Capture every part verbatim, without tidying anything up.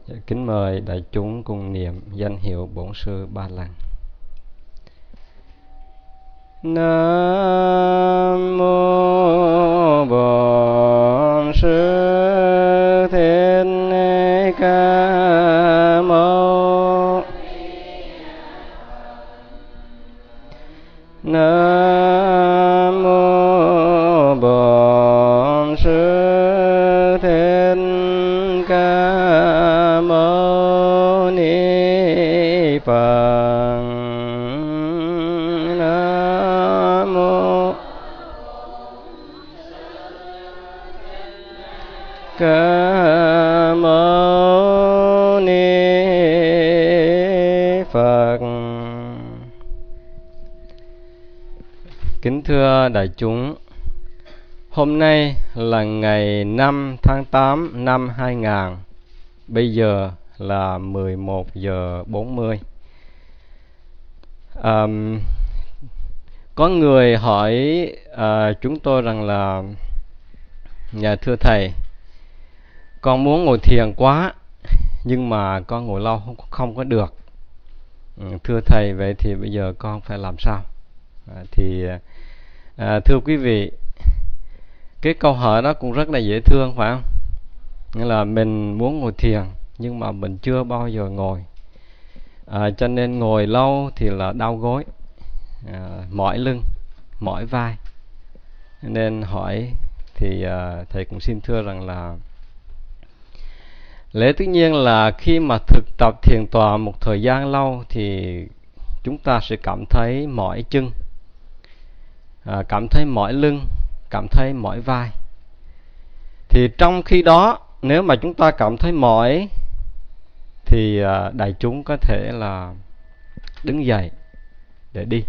Kính mời đại chúng cùng niệm danh hiệu Bổn Sư ba lần. Nam mô Bổn Sư Thích Ca Mâu Nam mô Bổn Sư Thích Ca Mâu Ni Phật. Nam mô Ca Mâu Ni Phật. Kính thưa đại chúng, hôm nay là ngày năm tháng tám năm hai nghìn. Bây giờ là mười một giờ bốn mươi. À, có người hỏi à, chúng tôi rằng là: Dạ thưa thầy, con muốn ngồi thiền quá, nhưng mà con ngồi lâu không, không có được. Ừ, thưa thầy, vậy thì bây giờ con phải làm sao? À, thì à, thưa quý vị, cái câu hỏi đó cũng rất là dễ thương, phải không? Nghĩa là mình muốn ngồi thiền nhưng mà mình chưa bao giờ ngồi, à, cho nên ngồi lâu thì là đau gối, à, mỏi lưng, mỏi vai. Nên hỏi thì à, thầy cũng xin thưa rằng là lẽ tất nhiên là khi mà thực tập thiền tọa một thời gian lâu thì chúng ta sẽ cảm thấy mỏi chân, à, cảm thấy mỏi lưng, cảm thấy mỏi vai. Thì trong khi đó, nếu mà chúng ta cảm thấy mỏi thì à, đại chúng có thể là đứng dậy để đi,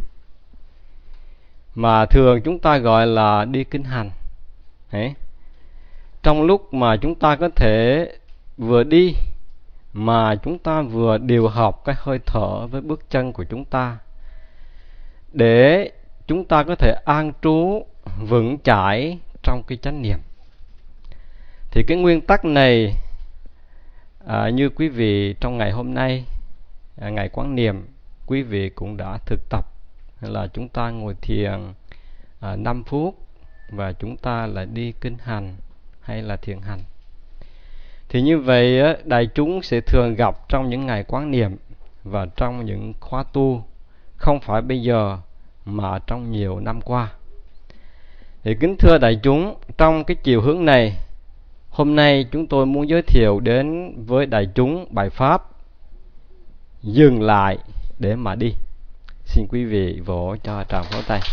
mà thường chúng ta gọi là đi kinh hành. Đấy. Trong lúc mà chúng ta có thể vừa đi mà chúng ta vừa điều hợp cái hơi thở với bước chân của chúng ta, để chúng ta có thể an trú vững chãi trong cái chánh niệm. Thì cái nguyên tắc này à, như quý vị trong ngày hôm nay, à, ngày quán niệm, quý vị cũng đã thực tập là chúng ta ngồi thiền à, năm phút và chúng ta lại đi kinh hành hay là thiền hành. Thì như vậy đại chúng sẽ thường gặp trong những ngày quán niệm và trong những khóa tu, không phải bây giờ mà trong nhiều năm qua. Thì kính thưa đại chúng, trong cái chiều hướng này, hôm nay chúng tôi muốn giới thiệu đến với đại chúng bài pháp Dừng lại để mà đi. Xin quý vị vỗ cho tràng pháo tay.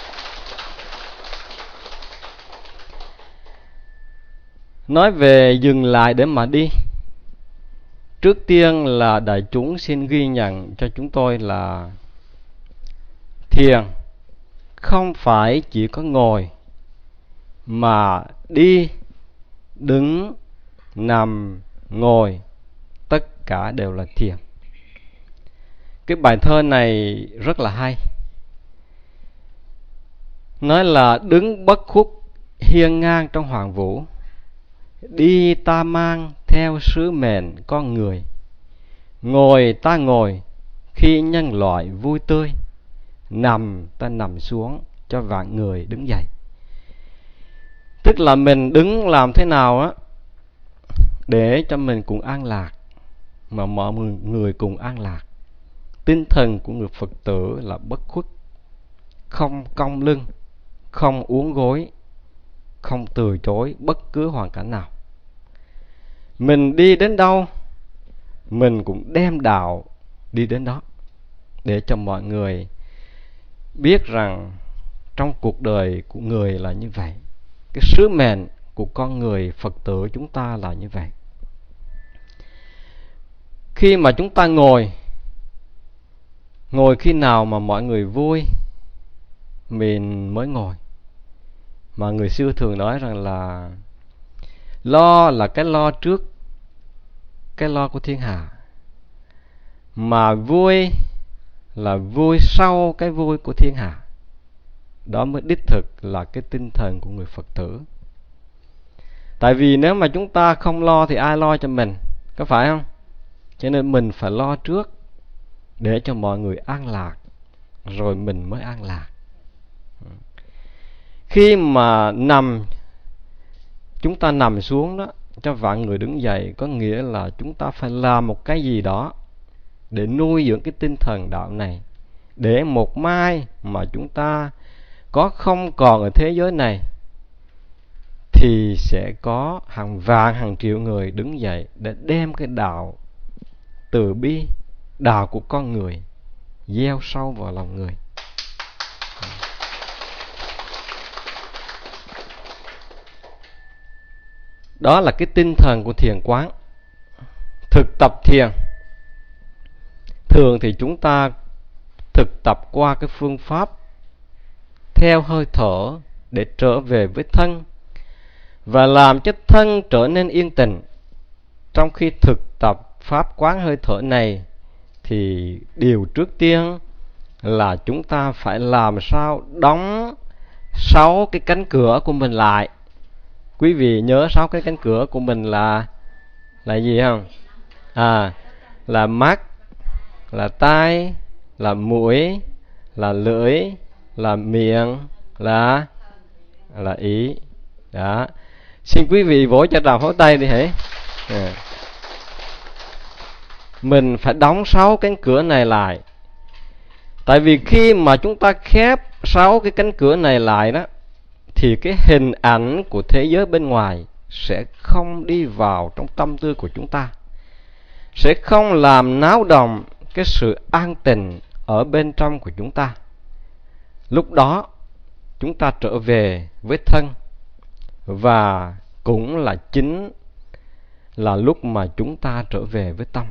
Nói về dừng lại để mà đi, trước tiên là đại chúng xin ghi nhận cho chúng tôi là thiền không phải chỉ có ngồi, mà đi, đứng, nằm, ngồi, tất cả đều là thiền. Cái bài thơ này rất là hay. Nói là đứng bất khuất hiên ngang trong hoàng vũ, đi ta mang theo sứ mệnh con người, ngồi ta ngồi khi nhân loại vui tươi, nằm ta nằm xuống cho vạn người đứng dậy. Tức là mình đứng làm thế nào á để cho mình cũng an lạc, mà mọi người cùng an lạc. Tinh thần của người Phật tử là bất khuất, không cong lưng, không uốn gối, không từ chối bất cứ hoàn cảnh nào. Mình đi đến đâu, mình cũng đem đạo đi đến đó, để cho mọi người biết rằng trong cuộc đời của người là như vậy. Cái sứ mệnh của con người Phật tử chúng ta là như vậy. Khi mà chúng ta ngồi, ngồi khi nào mà mọi người vui mình mới ngồi. Mà người xưa thường nói rằng là lo là cái lo trước cái lo của thiên hạ, mà vui là vui sau cái vui của thiên hạ. Đó mới đích thực là cái tinh thần của người Phật tử. Tại vì nếu mà chúng ta không lo thì ai lo cho mình, có phải không? Cho nên mình phải lo trước để cho mọi người an lạc, rồi mình mới an lạc. Khi mà nằm, chúng ta nằm xuống đó, cho vạn người đứng dậy, có nghĩa là chúng ta phải làm một cái gì đó để nuôi dưỡng cái tinh thần đạo này, để một mai mà chúng ta có không còn ở thế giới này thì sẽ có hàng vạn hàng triệu người đứng dậy để đem cái đạo từ bi, đạo của con người gieo sâu vào lòng người. Đó là cái tinh thần của thiền quán. Thực tập thiền, thường thì chúng ta thực tập qua cái phương pháp theo hơi thở để trở về với thân và làm cho thân trở nên yên tĩnh. Trong khi thực tập pháp quán hơi thở này thì điều trước tiên là chúng ta phải làm sao đóng sáu cái cánh cửa của mình lại. Quý vị nhớ sáu cái cánh cửa của mình là là gì không? À, là mắt, là tai, là mũi, là lưỡi, là miệng, là là ý. Đó. Xin quý vị vỗ cho tràng pháo tay đi hãy. À. Mình phải đóng sáu cánh cửa này lại. Tại vì khi mà chúng ta khép sáu cái cánh cửa này lại đó, thì cái hình ảnh của thế giới bên ngoài sẽ không đi vào trong tâm tư của chúng ta, sẽ không làm náo động cái sự an tịnh ở bên trong của chúng ta. Lúc đó chúng ta trở về với thân, và cũng là chính là lúc mà chúng ta trở về với tâm.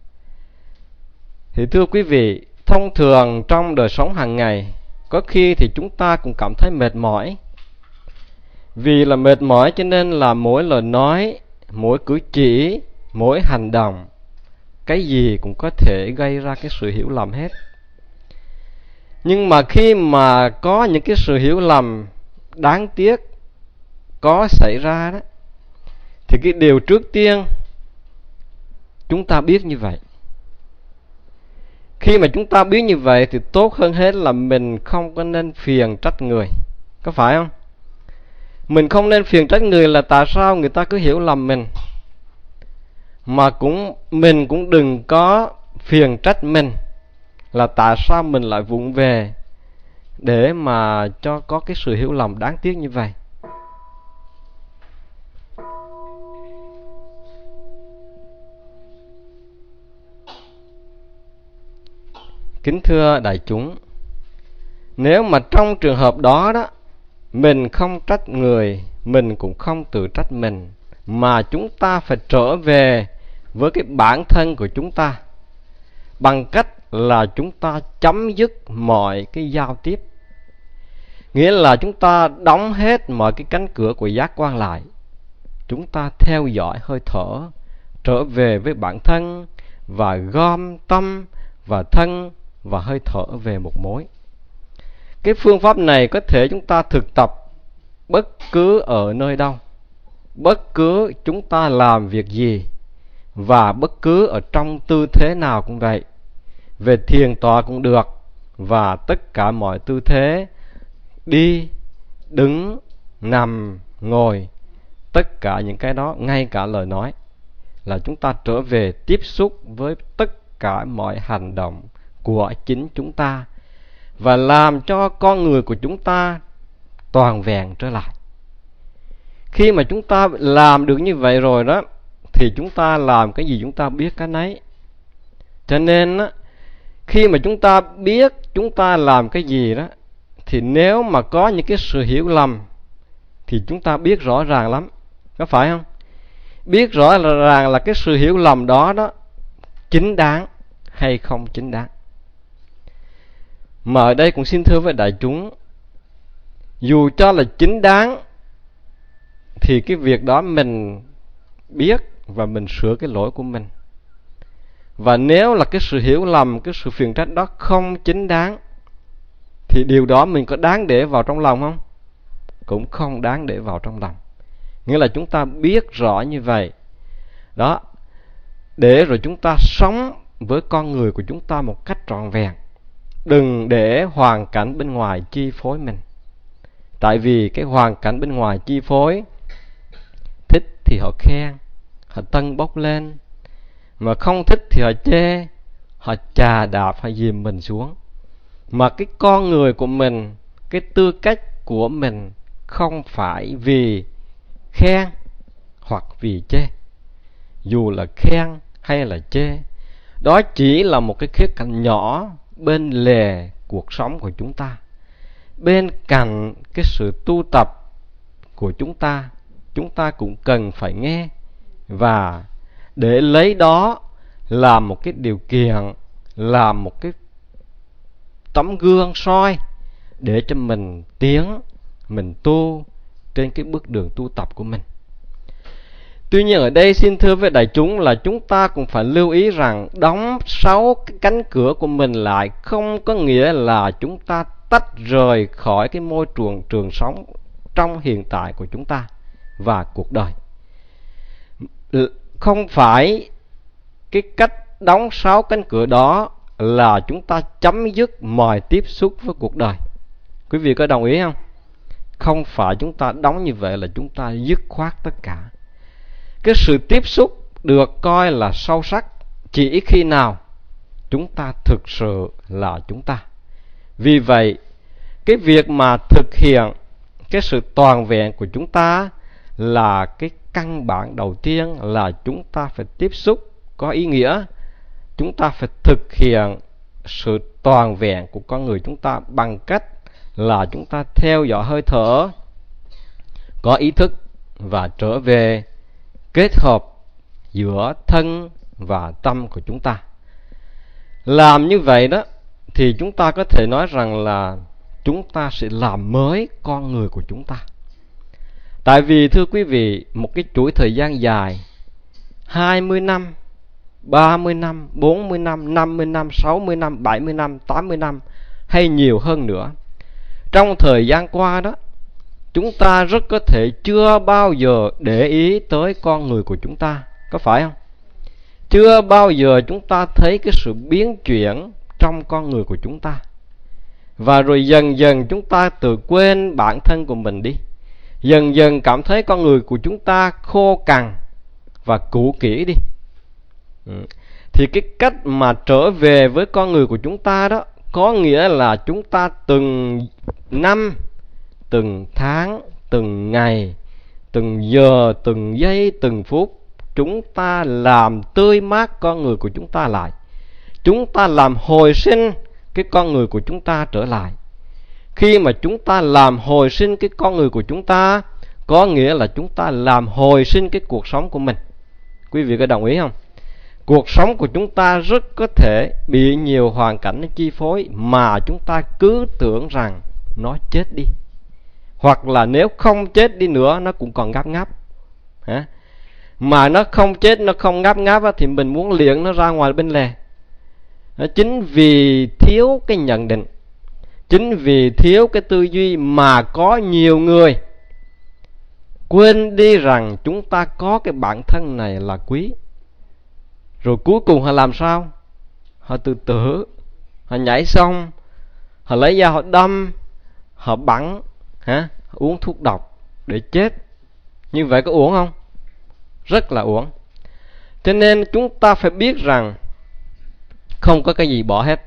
Thì thưa quý vị, thông thường trong đời sống hàng ngày, có khi thì chúng ta cũng cảm thấy mệt mỏi. Vì là mệt mỏi cho nên là mỗi lời nói, mỗi cử chỉ, mỗi hành động, cái gì cũng có thể gây ra cái sự hiểu lầm hết. Nhưng mà khi mà có những cái sự hiểu lầm đáng tiếc có xảy ra đó, thì cái điều trước tiên chúng ta biết như vậy. Khi mà chúng ta biết như vậy thì tốt hơn hết là mình không có nên phiền trách người. Có phải không? Mình không nên phiền trách người là tại sao người ta cứ hiểu lầm mình. Mà cũng mình cũng đừng có phiền trách mình là tại sao mình lại vụng về để mà cho có cái sự hiểu lầm đáng tiếc như vậy. Kính thưa đại chúng, nếu mà trong trường hợp đó đó, mình không trách người, mình cũng không tự trách mình, mà chúng ta phải trở về với cái bản thân của chúng ta bằng cách là chúng ta chấm dứt mọi cái giao tiếp. Nghĩa là chúng ta đóng hết mọi cái cánh cửa của giác quan lại. Chúng ta theo dõi hơi thở, trở về với bản thân và gom tâm và thân và hơi thở về một mối. Cái phương pháp này có thể chúng ta thực tập bất cứ ở nơi đâu, bất cứ chúng ta làm việc gì, và bất cứ ở trong tư thế nào cũng vậy. Về thiền tọa cũng được, và tất cả mọi tư thế, đi, đứng, nằm, ngồi, tất cả những cái đó, ngay cả lời nói, là chúng ta trở về tiếp xúc với tất cả mọi hành động của chính chúng ta và làm cho con người của chúng ta toàn vẹn trở lại. Khi mà chúng ta làm được như vậy rồi đó, thì chúng ta làm cái gì chúng ta biết cái nấy. Cho nên á, khi mà chúng ta biết chúng ta làm cái gì đó, thì nếu mà có những cái sự hiểu lầm thì chúng ta biết rõ ràng lắm. Có phải không? Biết rõ ràng là cái sự hiểu lầm đó đó chính đáng hay không chính đáng. Mà ở đây cũng xin thưa với đại chúng, dù cho là chính đáng thì cái việc đó mình biết và mình sửa cái lỗi của mình. Và nếu là cái sự hiểu lầm, cái sự phiền trách đó không chính đáng, thì điều đó mình có đáng để vào trong lòng không? Cũng không đáng để vào trong lòng. Nghĩa là chúng ta biết rõ như vậy. Đó. để rồi chúng ta sống với con người của chúng ta một cách trọn vẹn. Đừng để hoàn cảnh bên ngoài chi phối mình. Tại vì cái hoàn cảnh bên ngoài chi phối, thích thì họ khen, họ tâng bốc lên, mà không thích thì họ chê, họ chà đạp, họ dìm mình xuống. Mà cái con người của mình, cái tư cách của mình không phải vì khen hoặc vì chê. Dù là khen hay là chê, đó chỉ là một cái khía cạnh nhỏ bên lề cuộc sống của chúng ta. Bên cạnh cái sự tu tập của chúng ta, chúng ta cũng cần phải nghe và để lấy đó làm một cái điều kiện, làm một cái tấm gương soi để cho mình tiến, mình tu trên cái bước đường tu tập của mình. Tuy nhiên ở đây xin thưa với đại chúng là chúng ta cũng phải lưu ý rằng đóng sáu cái cánh cửa của mình lại không có nghĩa là chúng ta tách rời khỏi cái môi trường trường sống trong hiện tại của chúng ta và cuộc đời. Không phải cái cách đóng sáu cánh cửa đó là chúng ta chấm dứt mọi tiếp xúc với cuộc đời. Quý vị có đồng ý không? Không phải chúng ta đóng như vậy là chúng ta dứt khoát tất cả. Cái sự tiếp xúc được coi là sâu sắc chỉ khi nào chúng ta thực sự là chúng ta. Vì vậy, cái việc mà thực hiện cái sự toàn vẹn của chúng ta là cái căn bản đầu tiên, là chúng ta phải tiếp xúc có ý nghĩa. Chúng ta phải thực hiện sự toàn vẹn của con người chúng ta bằng cách là chúng ta theo dõi hơi thở, có ý thức và trở về kết hợp giữa thân và tâm của chúng ta. Làm như vậy đó thì chúng ta có thể nói rằng là chúng ta sẽ làm mới con người của chúng ta. Tại vì thưa quý vị, một cái chuỗi thời gian dài, hai mươi năm, ba mươi năm, bốn mươi năm, năm mươi năm, sáu mươi năm, bảy mươi năm, tám mươi năm hay nhiều hơn nữa, trong thời gian qua đó, chúng ta rất có thể chưa bao giờ để ý tới con người của chúng ta, có phải không? Chưa bao giờ chúng ta thấy cái sự biến chuyển trong con người của chúng ta. Và rồi dần dần chúng ta tự quên bản thân của mình đi. Dần dần cảm thấy con người của chúng ta khô cằn và cũ kỹ đi. Ừ. Thì cái cách mà trở về với con người của chúng ta đó có nghĩa là chúng ta từng năm, từng tháng, từng ngày, từng giờ, từng giây, từng phút, chúng ta làm tươi mát con người của chúng ta lại. Chúng ta làm hồi sinh cái con người của chúng ta trở lại. Khi mà chúng ta làm hồi sinh cái con người của chúng ta, có nghĩa là chúng ta làm hồi sinh cái cuộc sống của mình. Quý vị có đồng ý không? Cuộc sống của chúng ta rất có thể bị nhiều hoàn cảnh nó chi phối mà chúng ta cứ tưởng rằng nó chết đi. Hoặc là nếu không chết đi nữa nó cũng còn ngáp ngáp. Hả? Mà nó không chết, nó không ngáp ngáp thì mình muốn liệng nó ra ngoài bên lề. Chính vì thiếu cái nhận định, chính vì thiếu cái tư duy mà có nhiều người quên đi rằng chúng ta có cái bản thân này là quý. Rồi cuối cùng họ làm sao? Họ tự tử, họ nhảy xong, họ lấy dao họ đâm, họ bắn, hả? Uống thuốc độc để chết. Như vậy có uổng không? Rất là uổng. Cho nên chúng ta phải biết rằng không có cái gì bỏ hết.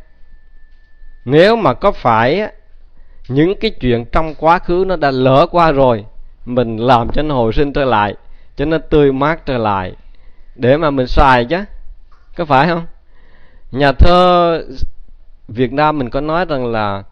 Nếu mà có phải những cái chuyện trong quá khứ nó đã lỡ qua rồi, mình làm cho nó hồi sinh trở lại, cho nó tươi mát trở lại để mà mình xài chứ, có phải không? Nhà thơ Việt Nam mình có nói rằng là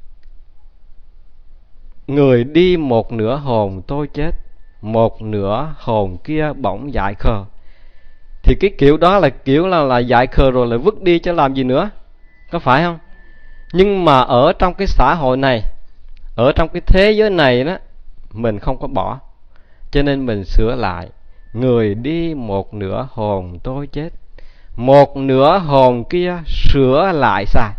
người đi một nửa hồn tôi chết, một nửa hồn kia bỗng dại khờ. Thì cái kiểu đó là kiểu là, là dại khờ rồi lại vứt đi chứ làm gì nữa, có phải không? Nhưng mà ở trong cái xã hội này, ở trong cái thế giới này đó, mình không có bỏ. Cho nên mình sửa lại. Người đi một nửa hồn tôi chết, một nửa hồn kia sửa lại sai.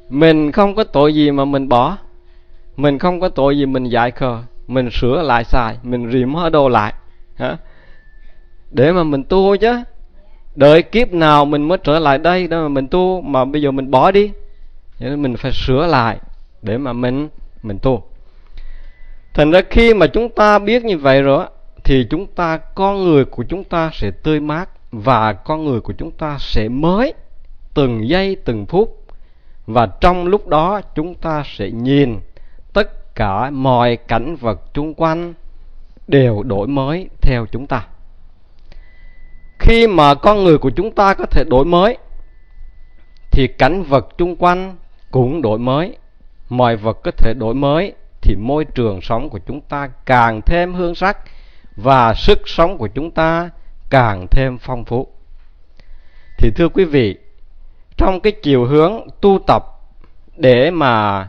Mình không có tội gì mà mình bỏ. Mình không có tội gì mình dại khờ, mình sửa lại xài, mình remodel lại hả? Để mà mình tu chứ. Đợi kiếp nào mình mới trở lại đây để mà mình tu, mà bây giờ mình bỏ đi. Cho nên mình phải sửa lại để mà mình mình tu. Thành ra khi mà chúng ta biết như vậy rồi thì chúng ta, con người của chúng ta sẽ tươi mát, và con người của chúng ta sẽ mới từng giây từng phút. Và trong lúc đó chúng ta sẽ nhìn tất cả mọi cảnh vật xung quanh đều đổi mới theo chúng ta. Khi mà con người của chúng ta có thể đổi mới thì cảnh vật xung quanh cũng đổi mới. Mọi vật có thể đổi mới thì môi trường sống của chúng ta càng thêm hương sắc, và sức sống của chúng ta càng thêm phong phú. Thì thưa quý vị, trong cái chiều hướng tu tập để mà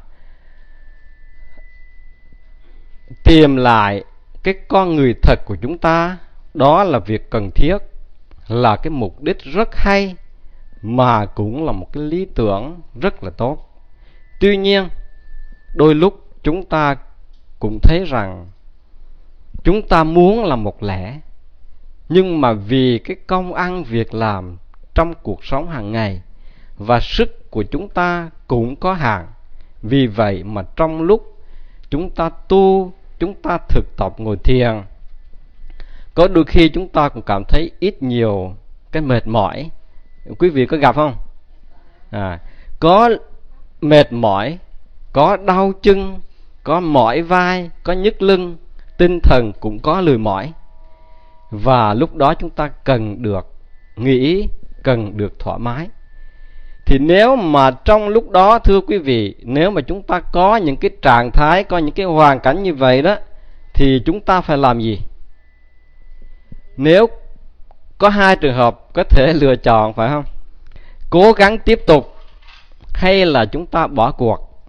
tìm lại cái con người thật của chúng ta, đó là việc cần thiết, là cái mục đích rất hay, mà cũng là một cái lý tưởng rất là tốt. Tuy nhiên, đôi lúc chúng ta cũng thấy rằng chúng ta muốn là một lẽ, nhưng mà vì cái công ăn việc làm trong cuộc sống hàng ngày và sức của chúng ta cũng có hạn, vì vậy mà trong lúc chúng ta tu, chúng ta thực tập ngồi thiền, có đôi khi chúng ta cũng cảm thấy ít nhiều cái mệt mỏi. Quý vị có gặp không? À, có mệt mỏi, có đau chân, có mỏi vai, có nhức lưng, tinh thần cũng có lười mỏi. Và lúc đó chúng ta cần được nghỉ, cần được thoải mái. Thì nếu mà trong lúc đó, thưa quý vị, nếu mà chúng ta có những cái trạng thái, có những cái hoàn cảnh như vậy đó, thì chúng ta phải làm gì? Nếu có hai trường hợp có thể lựa chọn, phải không? Cố gắng tiếp tục hay là chúng ta bỏ cuộc?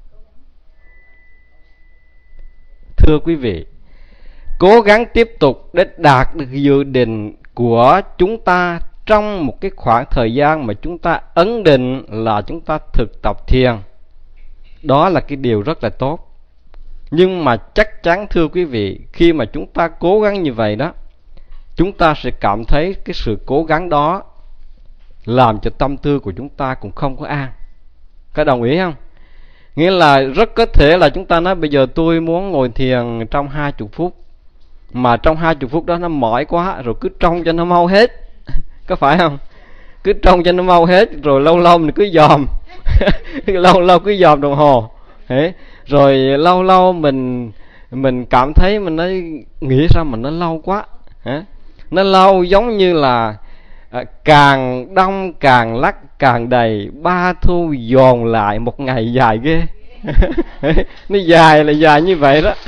Thưa quý vị, cố gắng tiếp tục để đạt được dự định của chúng ta trong một cái khoảng thời gian mà chúng ta ấn định là chúng ta thực tập thiền, đó là cái điều rất là tốt. Nhưng mà chắc chắn thưa quý vị, khi mà chúng ta cố gắng như vậy đó, chúng ta sẽ cảm thấy cái sự cố gắng đó làm cho tâm tư của chúng ta cũng không có an. Có đồng ý không? Nghĩa là rất có thể là chúng ta nói bây giờ tôi muốn ngồi thiền trong hai mươi phút, mà trong hai mươi phút đó nó mỏi quá, rồi cứ trông cho nó mau hết. Có phải không? Cứ trông cho nó mau hết, rồi lâu lâu mình cứ dòm lâu lâu cứ dòm đồng hồ. Thế rồi lâu lâu mình mình cảm thấy mình nói nghĩ sao mà nó lâu quá. Hả? Nó lâu giống như là à, càng đông càng lắc càng đầy, ba thu dồn lại một ngày dài ghê. Nó dài là dài như vậy đó.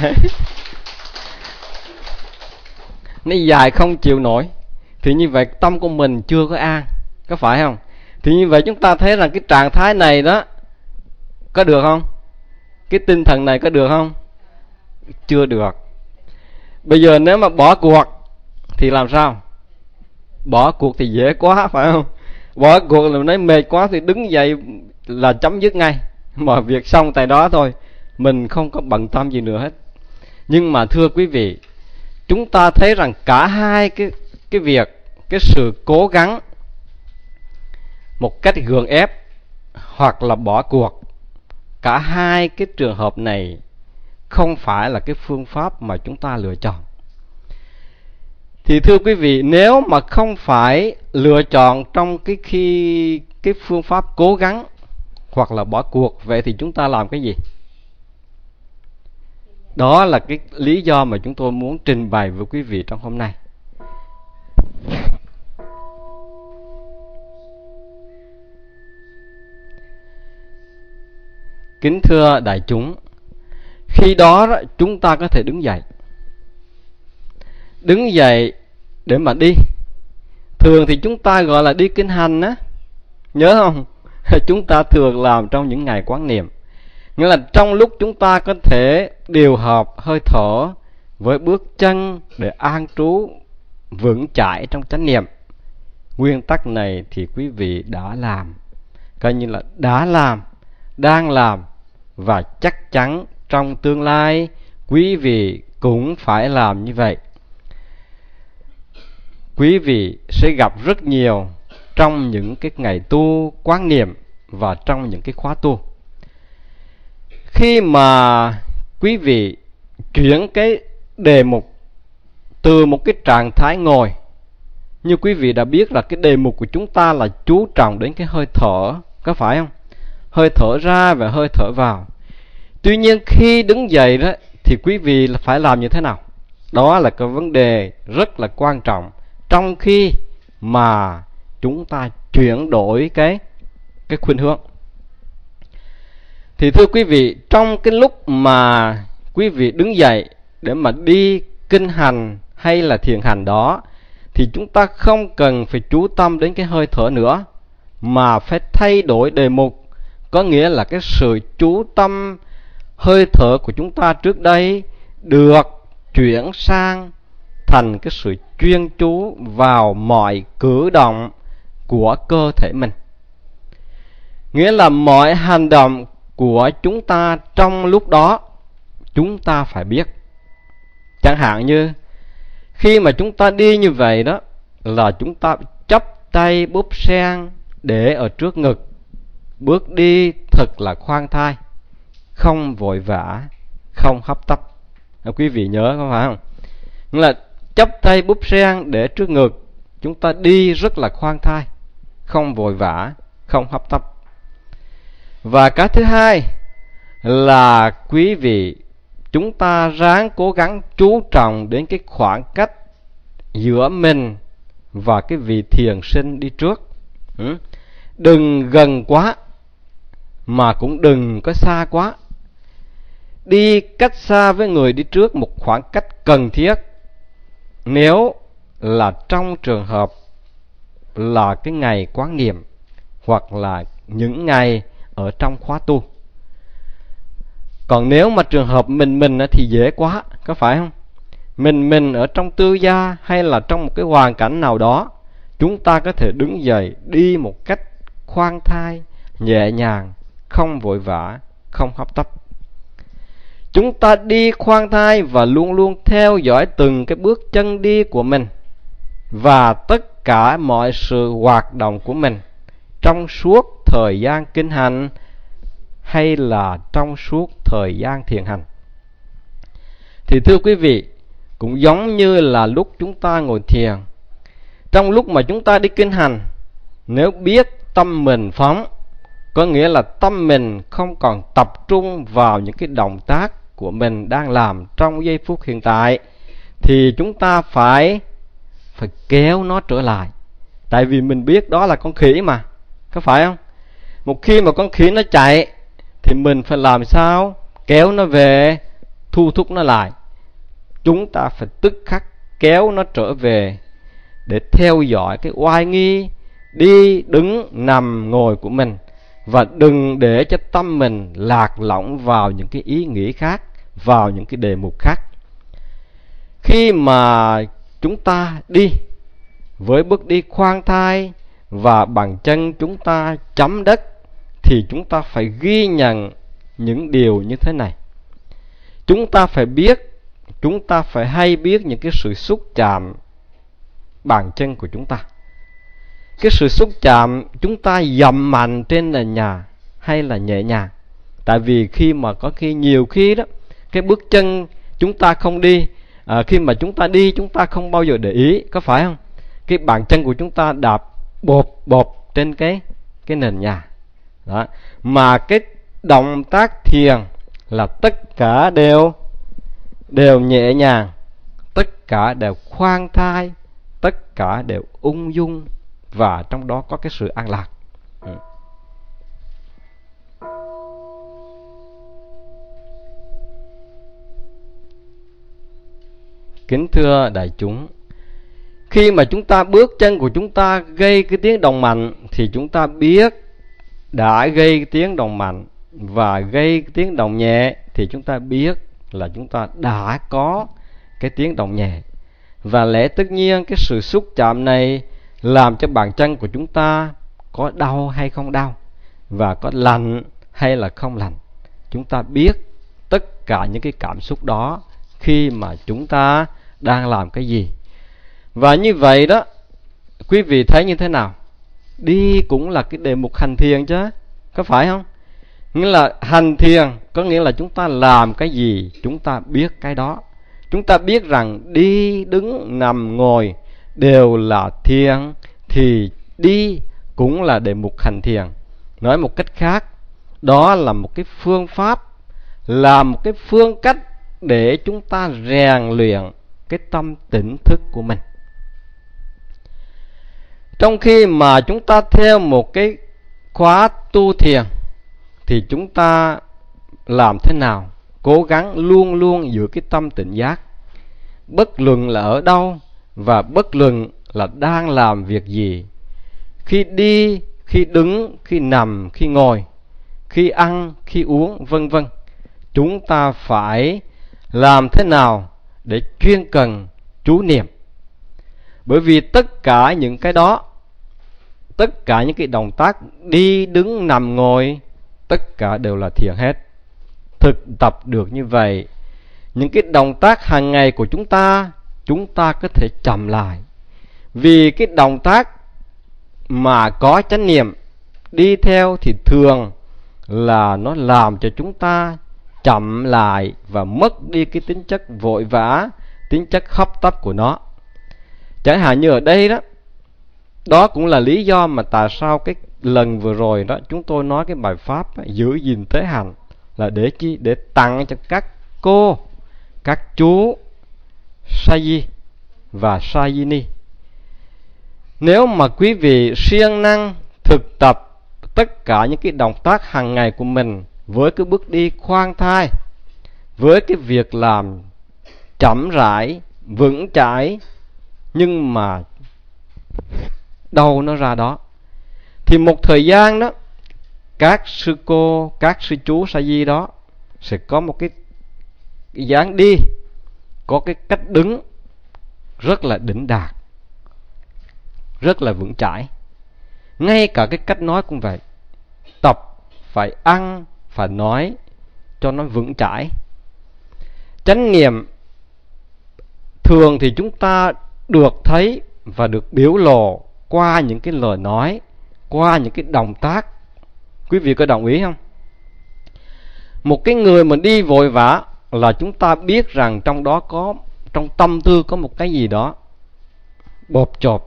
Nó dài không chịu nổi. Thì như vậy tâm của mình chưa có an. Có phải không? Thì như vậy chúng ta thấy rằng cái trạng thái này đó có được không? Cái tinh thần này có được không? Chưa được. Bây giờ nếu mà bỏ cuộc thì làm sao? Bỏ cuộc thì dễ quá, phải không? Bỏ cuộc là nói mệt quá thì đứng dậy là chấm dứt ngay, mọi việc xong tại đó thôi, mình không có bận tâm gì nữa hết. Nhưng mà thưa quý vị, chúng ta thấy rằng cả hai cái cái việc, cái sự cố gắng một cách gượng ép hoặc là bỏ cuộc, cả hai cái trường hợp này không phải là cái phương pháp mà chúng ta lựa chọn. Thì thưa quý vị, nếu mà không phải lựa chọn trong cái khi cái phương pháp cố gắng hoặc là bỏ cuộc, vậy thì chúng ta làm cái gì? Đó là cái lý do mà chúng tôi muốn trình bày với quý vị trong hôm nay. Kính thưa đại chúng, khi đó, đó chúng ta có thể đứng dậy. Đứng dậy để mà đi. Thường thì chúng ta gọi là đi kinh hành á. Nhớ không? Chúng ta thường làm trong những ngày quán niệm. Nghĩa là trong lúc chúng ta có thể điều hợp hơi thở với bước chân để an trú vững chãi trong chánh niệm. Nguyên tắc này thì quý vị đã làm, coi như là đã làm, đang làm, và chắc chắn trong tương lai quý vị cũng phải làm như vậy. Quý vị sẽ gặp rất nhiều trong những cái ngày tu quán niệm và trong những cái khóa tu. Khi mà quý vị chuyển cái đề mục từ một cái trạng thái ngồi, như quý vị đã biết là cái đề mục của chúng ta là chú trọng đến cái hơi thở, có phải không? Hơi thở ra và hơi thở vào. Tuy nhiên khi đứng dậy đó thì quý vị là phải làm như thế nào? Đó là cái vấn đề rất là quan trọng trong khi mà chúng ta chuyển đổi cái cái khuynh hướng. Thì thưa quý vị, trong cái lúc mà quý vị đứng dậy để mà đi kinh hành hay là thiền hành đó, thì chúng ta không cần phải chú tâm đến cái hơi thở nữa, mà phải thay đổi đề mục. Có nghĩa là cái sự chú tâm hơi thở của chúng ta trước đây được chuyển sang thành cái sự chuyên chú vào mọi cử động của cơ thể mình. Nghĩa là mọi hành động của chúng ta trong lúc đó chúng ta phải biết. Chẳng hạn như khi mà chúng ta đi như vậy đó, là chúng ta chắp tay búp sen để ở trước ngực, bước đi thật là khoan thai, không vội vã, không hấp tấp. Quý vị nhớ có phải không? Nghĩa là chắp tay búp sen để trước ngực, chúng ta đi rất là khoan thai, không vội vã, không hấp tấp. Và cái thứ hai là quý vị, chúng ta ráng cố gắng chú trọng đến cái khoảng cách giữa mình và cái vị thiền sinh đi trước. ừ? Đừng gần quá mà cũng đừng có xa quá. Đi cách xa với người đi trước một khoảng cách cần thiết, nếu là trong trường hợp là cái ngày quán niệm hoặc là những ngày ở trong khóa tu. Còn nếu mà trường hợp mình mình thì dễ quá, có phải không? Mình mình ở trong tư gia hay là trong một cái hoàn cảnh nào đó, chúng ta có thể đứng dậy đi một cách khoan thai, nhẹ nhàng, không vội vã, không hấp tấp. Chúng ta đi khoan thai và luôn luôn theo dõi từng cái bước chân đi của mình và tất cả mọi sự hoạt động của mình trong suốt thời gian kinh hành hay là trong suốt thời gian thiền hành. Thì thưa quý vị, cũng giống như là lúc chúng ta ngồi thiền, trong lúc mà chúng ta đi kinh hành, nếu biết tâm mình phóng, có nghĩa là tâm mình không còn tập trung vào những cái động tác của mình đang làm trong giây phút hiện tại, thì chúng ta phải phải kéo nó trở lại. Tại vì mình biết đó là con khỉ mà, có phải không? Một khi mà con khỉ nó chạy thì mình phải làm sao? Kéo nó về, thu thúc nó lại. Chúng ta phải tức khắc kéo nó trở về để theo dõi cái oai nghi đi, đứng, nằm, ngồi của mình, và đừng để cho tâm mình lạc lõng vào những cái ý nghĩ khác, vào những cái đề mục khác. Khi mà chúng ta đi với bước đi khoan thai và bàn chân chúng ta chấm đất, thì chúng ta phải ghi nhận những điều như thế này. Chúng ta phải biết, chúng ta phải hay biết những cái sự xúc chạm bàn chân của chúng ta. Cái sự xúc chạm chúng ta dậm mạnh trên nền nhà hay là nhẹ nhàng. Tại vì khi mà có khi nhiều khi đó, cái bước chân chúng ta không đi, à, khi mà chúng ta đi chúng ta không bao giờ để ý, có phải không? Cái bàn chân của chúng ta đạp bột bột trên cái cái nền nhà đó. Mà cái động tác thiền là tất cả đều đều nhẹ nhàng, tất cả đều khoan thai, tất cả đều ung dung, và trong đó có cái sự an lạc. ừ. Kính thưa đại chúng, khi mà chúng ta bước chân của chúng ta gây cái tiếng động mạnh, thì chúng ta biết đã gây cái tiếng động mạnh và gây cái tiếng động nhẹ, thì chúng ta biết là chúng ta đã có cái tiếng động nhẹ. Và lẽ tất nhiên cái sự xúc chạm này làm cho bàn chân của chúng ta có đau hay không đau, và có lạnh hay là không lành. Chúng ta biết tất cả những cái cảm xúc đó khi mà chúng ta đang làm cái gì. Và như vậy đó, quý vị thấy như thế nào? Đi cũng là cái đề mục hành thiền chứ, có phải không? Nghĩa là hành thiền có nghĩa là chúng ta làm cái gì chúng ta biết cái đó. Chúng ta biết rằng đi, đứng, nằm, ngồi đều là thiền, thì đi cũng là đề mục hành thiền. Nói một cách khác, đó là một cái phương pháp, là một cái phương cách để chúng ta rèn luyện cái tâm tỉnh thức của mình. Trong khi mà chúng ta theo một cái khóa tu thiền thì chúng ta làm thế nào? Cố gắng luôn luôn giữ cái tâm tỉnh giác, bất luận là ở đâu và bất luận là đang làm việc gì. Khi đi, khi đứng, khi nằm, khi ngồi, khi ăn, khi uống, vân vân. Chúng ta phải làm thế nào để chuyên cần chú niệm. Bởi vì tất cả những cái đó, tất cả những cái động tác đi, đứng, nằm, ngồi, tất cả đều là thiền hết. Thực tập được như vậy, những cái động tác hàng ngày của chúng ta, chúng ta có thể chậm lại. Vì cái động tác mà có chánh niệm đi theo thì thường là nó làm cho chúng ta chậm lại và mất đi cái tính chất vội vã, tính chất hấp tấp của nó. Chẳng hạn như ở đây đó, đó cũng là lý do mà tại sao cái lần vừa rồi đó chúng tôi nói cái bài pháp đó, giữ gìn tế hành, là để chi? Để tặng cho các cô, các chú Sa-di và Sa-di-ni. Nếu mà quý vị siêng năng thực tập tất cả những cái động tác hàng ngày của mình với cái bước đi khoan thai, với cái việc làm chậm rãi, vững chãi, nhưng mà đâu nó ra đó, thì một thời gian đó, các sư cô, các sư chú Sa-di đó sẽ có một cái, cái dáng đi, có cái cách đứng rất là đỉnh đạt, rất là vững chãi. Ngay cả cái cách nói cũng vậy. Tập phải ăn, phải nói cho nó vững chãi. Chánh niệm thường thì chúng ta được thấy và được biểu lộ qua những cái lời nói, qua những cái động tác. Quý vị có đồng ý không? Một cái người mà đi vội vã là chúng ta biết rằng trong đó có, trong tâm tư có một cái gì đó bộp chộp,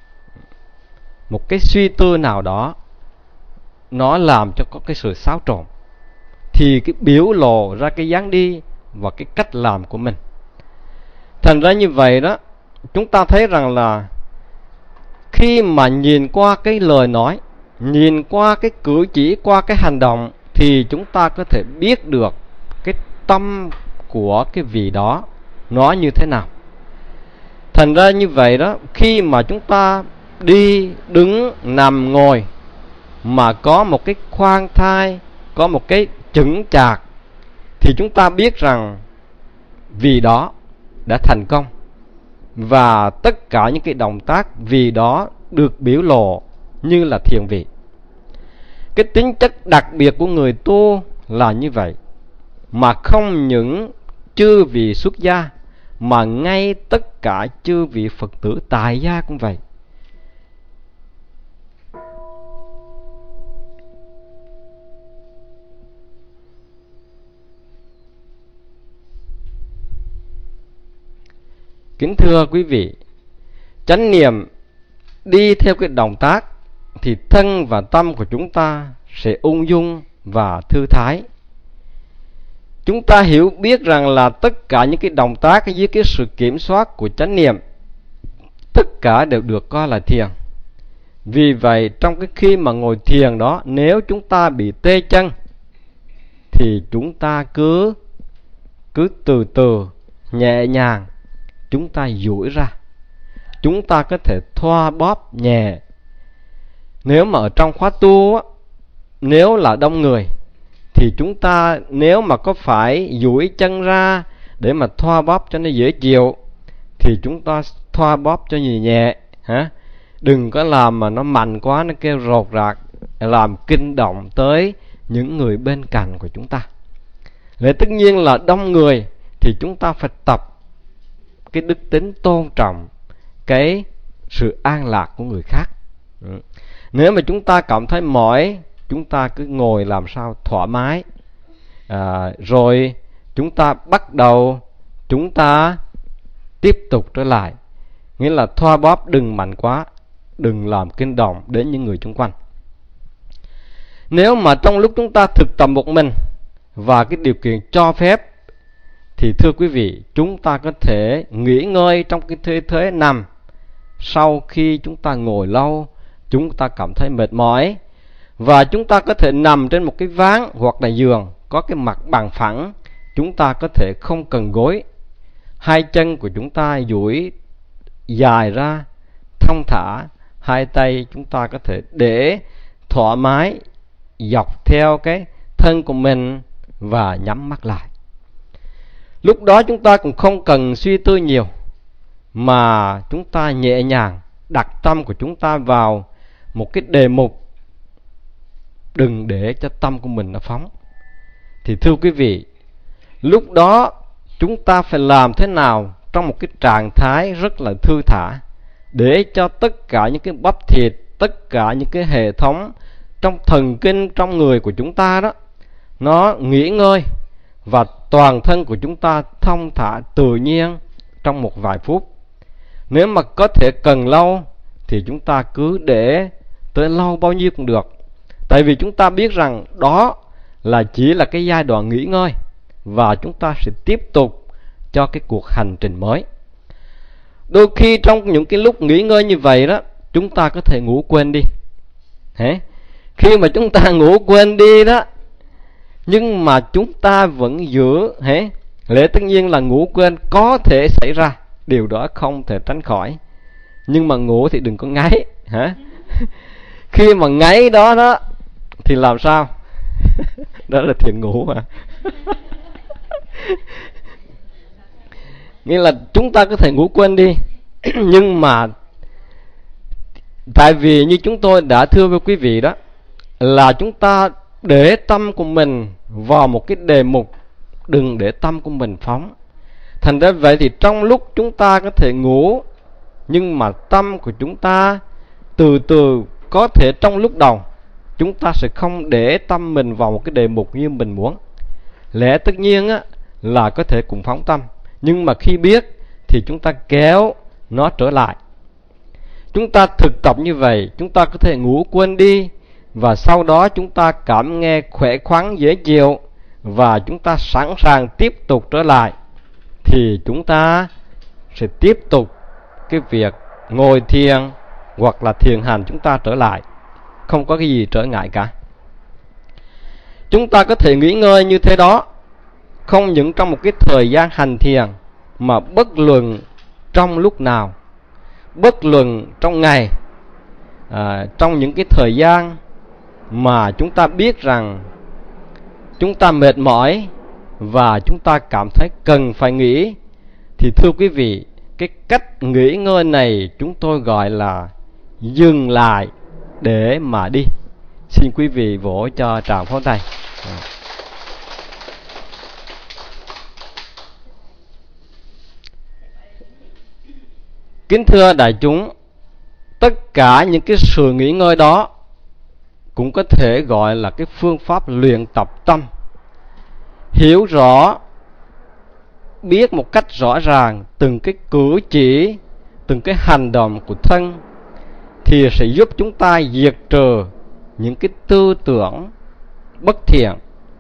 một cái suy tư nào đó, nó làm cho có cái sự xáo trộn, thì cái biểu lộ ra cái dáng đi và cái cách làm của mình. Thành ra như vậy đó, chúng ta thấy rằng là khi mà nhìn qua cái lời nói, nhìn qua cái cử chỉ, qua cái hành động, thì chúng ta có thể biết được cái tâm của cái vị đó nó như thế nào. Thành ra như vậy đó, khi mà chúng ta đi, đứng, nằm, ngồi mà có một cái khoan thai, có một cái chững chạc, thì chúng ta biết rằng vì đó đã thành công. Và tất cả những cái động tác vì đó được biểu lộ như là thiền vị. Cái tính chất đặc biệt của người tu là như vậy. Mà không những chư vị xuất gia, mà ngay tất cả chư vị Phật tử tại gia cũng vậy. Kính thưa quý vị, chánh niệm đi theo cái động tác thì thân và tâm của chúng ta sẽ ung dung và thư thái. Chúng ta hiểu biết rằng là tất cả những cái động tác dưới cái sự kiểm soát của chánh niệm, tất cả đều được coi là thiền. Vì vậy trong cái khi mà ngồi thiền đó, nếu chúng ta bị tê chân thì chúng ta cứ cứ từ từ, nhẹ nhàng, chúng ta duỗi ra. Chúng ta có thể thoa bóp nhẹ. Nếu mà ở trong khóa tu á, nếu là đông người thì chúng ta nếu mà có phải duỗi chân ra để mà thoa bóp cho nó dễ chịu thì chúng ta thoa bóp cho nhẹ nhẹ, hả? Đừng có làm mà nó mạnh quá, nó kêu rột rạc, làm kinh động tới những người bên cạnh của chúng ta. Lẽ tất nhiên là đông người thì chúng ta phải tập cái đức tính tôn trọng cái sự an lạc của người khác. Nếu mà chúng ta cảm thấy mỏi, chúng ta cứ ngồi làm sao thoải mái, à, rồi chúng ta bắt đầu chúng ta tiếp tục trở lại. Nghĩa là thoa bóp đừng mạnh quá, đừng làm kinh động đến những người xung quanh. Nếu mà trong lúc chúng ta thực tập một mình và cái điều kiện cho phép, thì thưa quý vị, chúng ta có thể nghỉ ngơi trong cái thế thế nằm. Sau khi chúng ta ngồi lâu, chúng ta cảm thấy mệt mỏi, và chúng ta có thể nằm trên một cái ván hoặc là giường có cái mặt bằng phẳng. Chúng ta có thể không cần gối, hai chân của chúng ta duỗi dài ra thong thả, hai tay chúng ta có thể để thoải mái dọc theo cái thân của mình và nhắm mắt lại. Lúc đó chúng ta cũng không cần suy tư nhiều, mà chúng ta nhẹ nhàng đặt tâm của chúng ta vào một cái đề mục, đừng để cho tâm của mình nó phóng. Thì thưa quý vị, lúc đó chúng ta phải làm thế nào trong một cái trạng thái rất là thư thả, để cho tất cả những cái bắp thịt, tất cả những cái hệ thống trong thần kinh trong người của chúng ta đó, nó nghỉ ngơi, và toàn thân của chúng ta thông thả tự nhiên trong một vài phút. Nếu mà có thể cần lâu thì chúng ta cứ để tới lâu bao nhiêu cũng được. Tại vì chúng ta biết rằng đó là chỉ là cái giai đoạn nghỉ ngơi, và chúng ta sẽ tiếp tục cho cái cuộc hành trình mới. Đôi khi trong những cái lúc nghỉ ngơi như vậy đó, chúng ta có thể ngủ quên đi. Thế khi mà chúng ta ngủ quên đi đó, nhưng mà chúng ta vẫn giữ, thế lẽ tất nhiên là ngủ quên có thể xảy ra, điều đó không thể tránh khỏi. Nhưng mà ngủ thì đừng có ngáy, hả? Khi mà ngáy đó đó thì làm sao? Đó là thiền ngủ mà. Nghĩa là chúng ta có thể ngủ quên đi, nhưng mà tại vì như chúng tôi đã thưa với quý vị đó, là chúng ta để tâm của mình vào một cái đề mục, đừng để tâm của mình phóng. Thành ra vậy thì trong lúc chúng ta có thể ngủ, nhưng mà tâm của chúng ta từ từ, có thể trong lúc đầu chúng ta sẽ không để tâm mình vào một cái đề mục như mình muốn. Lẽ tất nhiên á, là có thể cùng phóng tâm, nhưng mà khi biết thì chúng ta kéo nó trở lại. Chúng ta thực tập như vậy, chúng ta có thể ngủ quên đi, và sau đó chúng ta cảm nghe khỏe khoắn dễ chịu, và chúng ta sẵn sàng tiếp tục trở lại. Thì chúng ta sẽ tiếp tục cái việc ngồi thiền hoặc là thiền hành, chúng ta trở lại, không có cái gì trở ngại cả. Chúng ta có thể nghỉ ngơi như thế đó, không những trong một cái thời gian hành thiền, mà bất luận trong lúc nào, bất luận trong ngày, à, trong những cái thời gian mà chúng ta biết rằng chúng ta mệt mỏi và chúng ta cảm thấy cần phải nghỉ, thì thưa quý vị, cái cách nghỉ ngơi này chúng tôi gọi là dừng lại để mà đi. Xin quý vị vỗ cho tràng pháo tay. Kính thưa đại chúng, tất cả những cái sự nghỉ ngơi đó cũng có thể gọi là cái phương pháp luyện tập tâm. Hiểu rõ, biết một cách rõ ràng từng cái cử chỉ, từng cái hành động của thân, thì sẽ giúp chúng ta diệt trừ những cái tư tưởng bất thiện.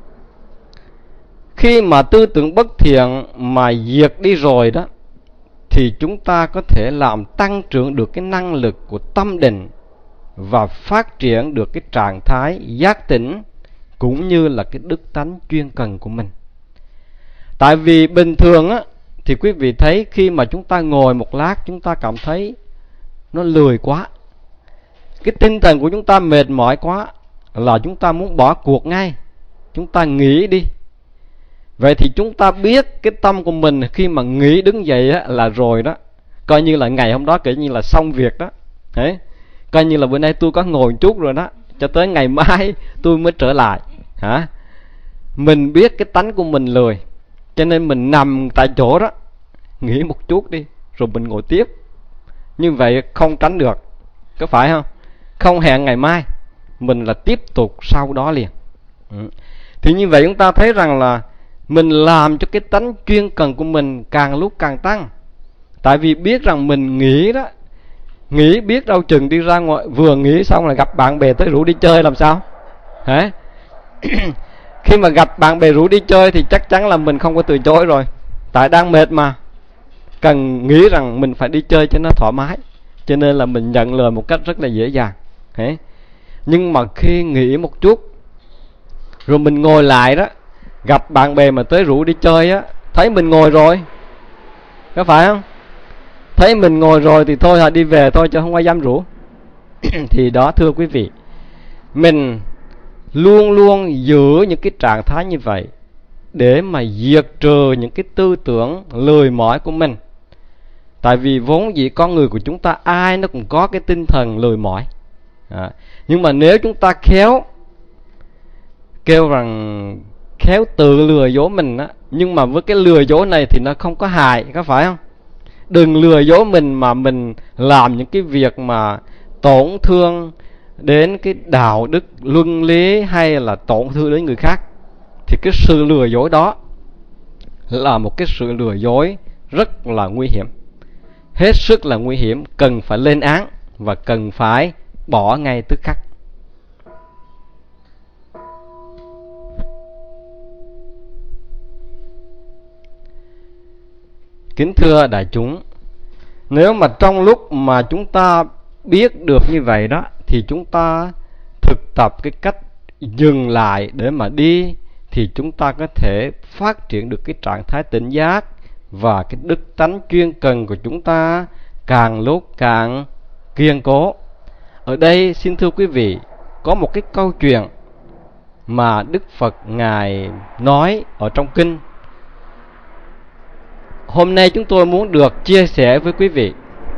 Khi mà tư tưởng bất thiện mà diệt đi rồi đó, thì chúng ta có thể làm tăng trưởng được cái năng lực của tâm định, và phát triển được cái trạng thái giác tỉnh, cũng như là cái đức tánh chuyên cần của mình. Tại vì bình thường á, thì quý vị thấy khi mà chúng ta ngồi một lát, chúng ta cảm thấy nó lười quá, cái tinh thần của chúng ta mệt mỏi quá, là chúng ta muốn bỏ cuộc ngay, chúng ta nghỉ đi. Vậy thì chúng ta biết cái tâm của mình khi mà nghỉ đứng dậy á, là rồi đó, coi như là ngày hôm đó kể như là xong việc đó. Đấy, coi như là bữa nay tôi có ngồi chút rồi đó, cho tới ngày mai tôi mới trở lại. hả? Mình biết cái tánh của mình lười, cho nên mình nằm tại chỗ đó, nghỉ một chút đi, rồi mình ngồi tiếp. Như vậy không tránh được, có phải không? Không hẹn ngày mai, mình là tiếp tục sau đó liền. Ừ. Thì như vậy chúng ta thấy rằng là mình làm cho cái tánh chuyên cần của mình càng lúc càng tăng. Tại vì biết rằng mình nghĩ đó, nghĩ biết đâu chừng đi ra ngoài, vừa nghĩ xong là gặp bạn bè tới rủ đi chơi làm sao? Hả? Khi mà gặp bạn bè rủ đi chơi thì chắc chắn là mình không có từ chối rồi. Tại đang mệt mà, cần nghĩ rằng mình phải đi chơi cho nó thoải mái, cho nên là mình nhận lời một cách rất là dễ dàng. Hả? Nhưng mà khi nghĩ một chút, rồi mình ngồi lại đó, gặp bạn bè mà tới rủ đi chơi á, thấy mình ngồi rồi, có phải không? Thấy mình ngồi rồi thì thôi là đi về thôi, chứ không ai dám rủ. Thì đó, thưa quý vị, mình luôn luôn giữ những cái trạng thái như vậy để mà diệt trừ những cái tư tưởng lười mỏi của mình. Tại vì vốn dĩ con người của chúng ta ai nó cũng có cái tinh thần lười mỏi. À, nhưng mà nếu chúng ta khéo, kêu rằng khéo tự lừa dối mình á, nhưng mà với cái lừa dối này thì nó không có hại, có phải không? Đừng lừa dối mình mà mình làm những cái việc mà tổn thương đến cái đạo đức luân lý, hay là tổn thương đến người khác. Thì cái sự lừa dối đó là một cái sự lừa dối rất là nguy hiểm, hết sức là nguy hiểm, cần phải lên án và cần phải bỏ ngay tức khắc. Kính thưa đại chúng, nếu mà trong lúc mà chúng ta biết được như vậy đó, thì chúng ta thực tập cái cách dừng lại để mà đi, thì chúng ta có thể phát triển được cái trạng thái tỉnh giác, và cái đức tánh chuyên cần của chúng ta càng lúc càng kiên cố. Ở đây xin thưa quý vị, có một cái câu chuyện mà Đức Phật Ngài nói ở trong kinh. Hôm nay chúng tôi muốn được chia sẻ với quý vị.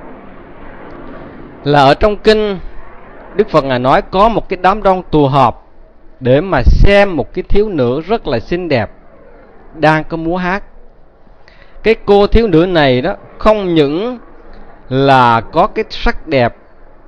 Là ở trong kinh, Đức Phật Ngài nói có một cái đám đông tụ họp để mà xem một cái thiếu nữ rất là xinh đẹp đang có múa hát. Cái cô thiếu nữ này đó không những là có cái sắc đẹp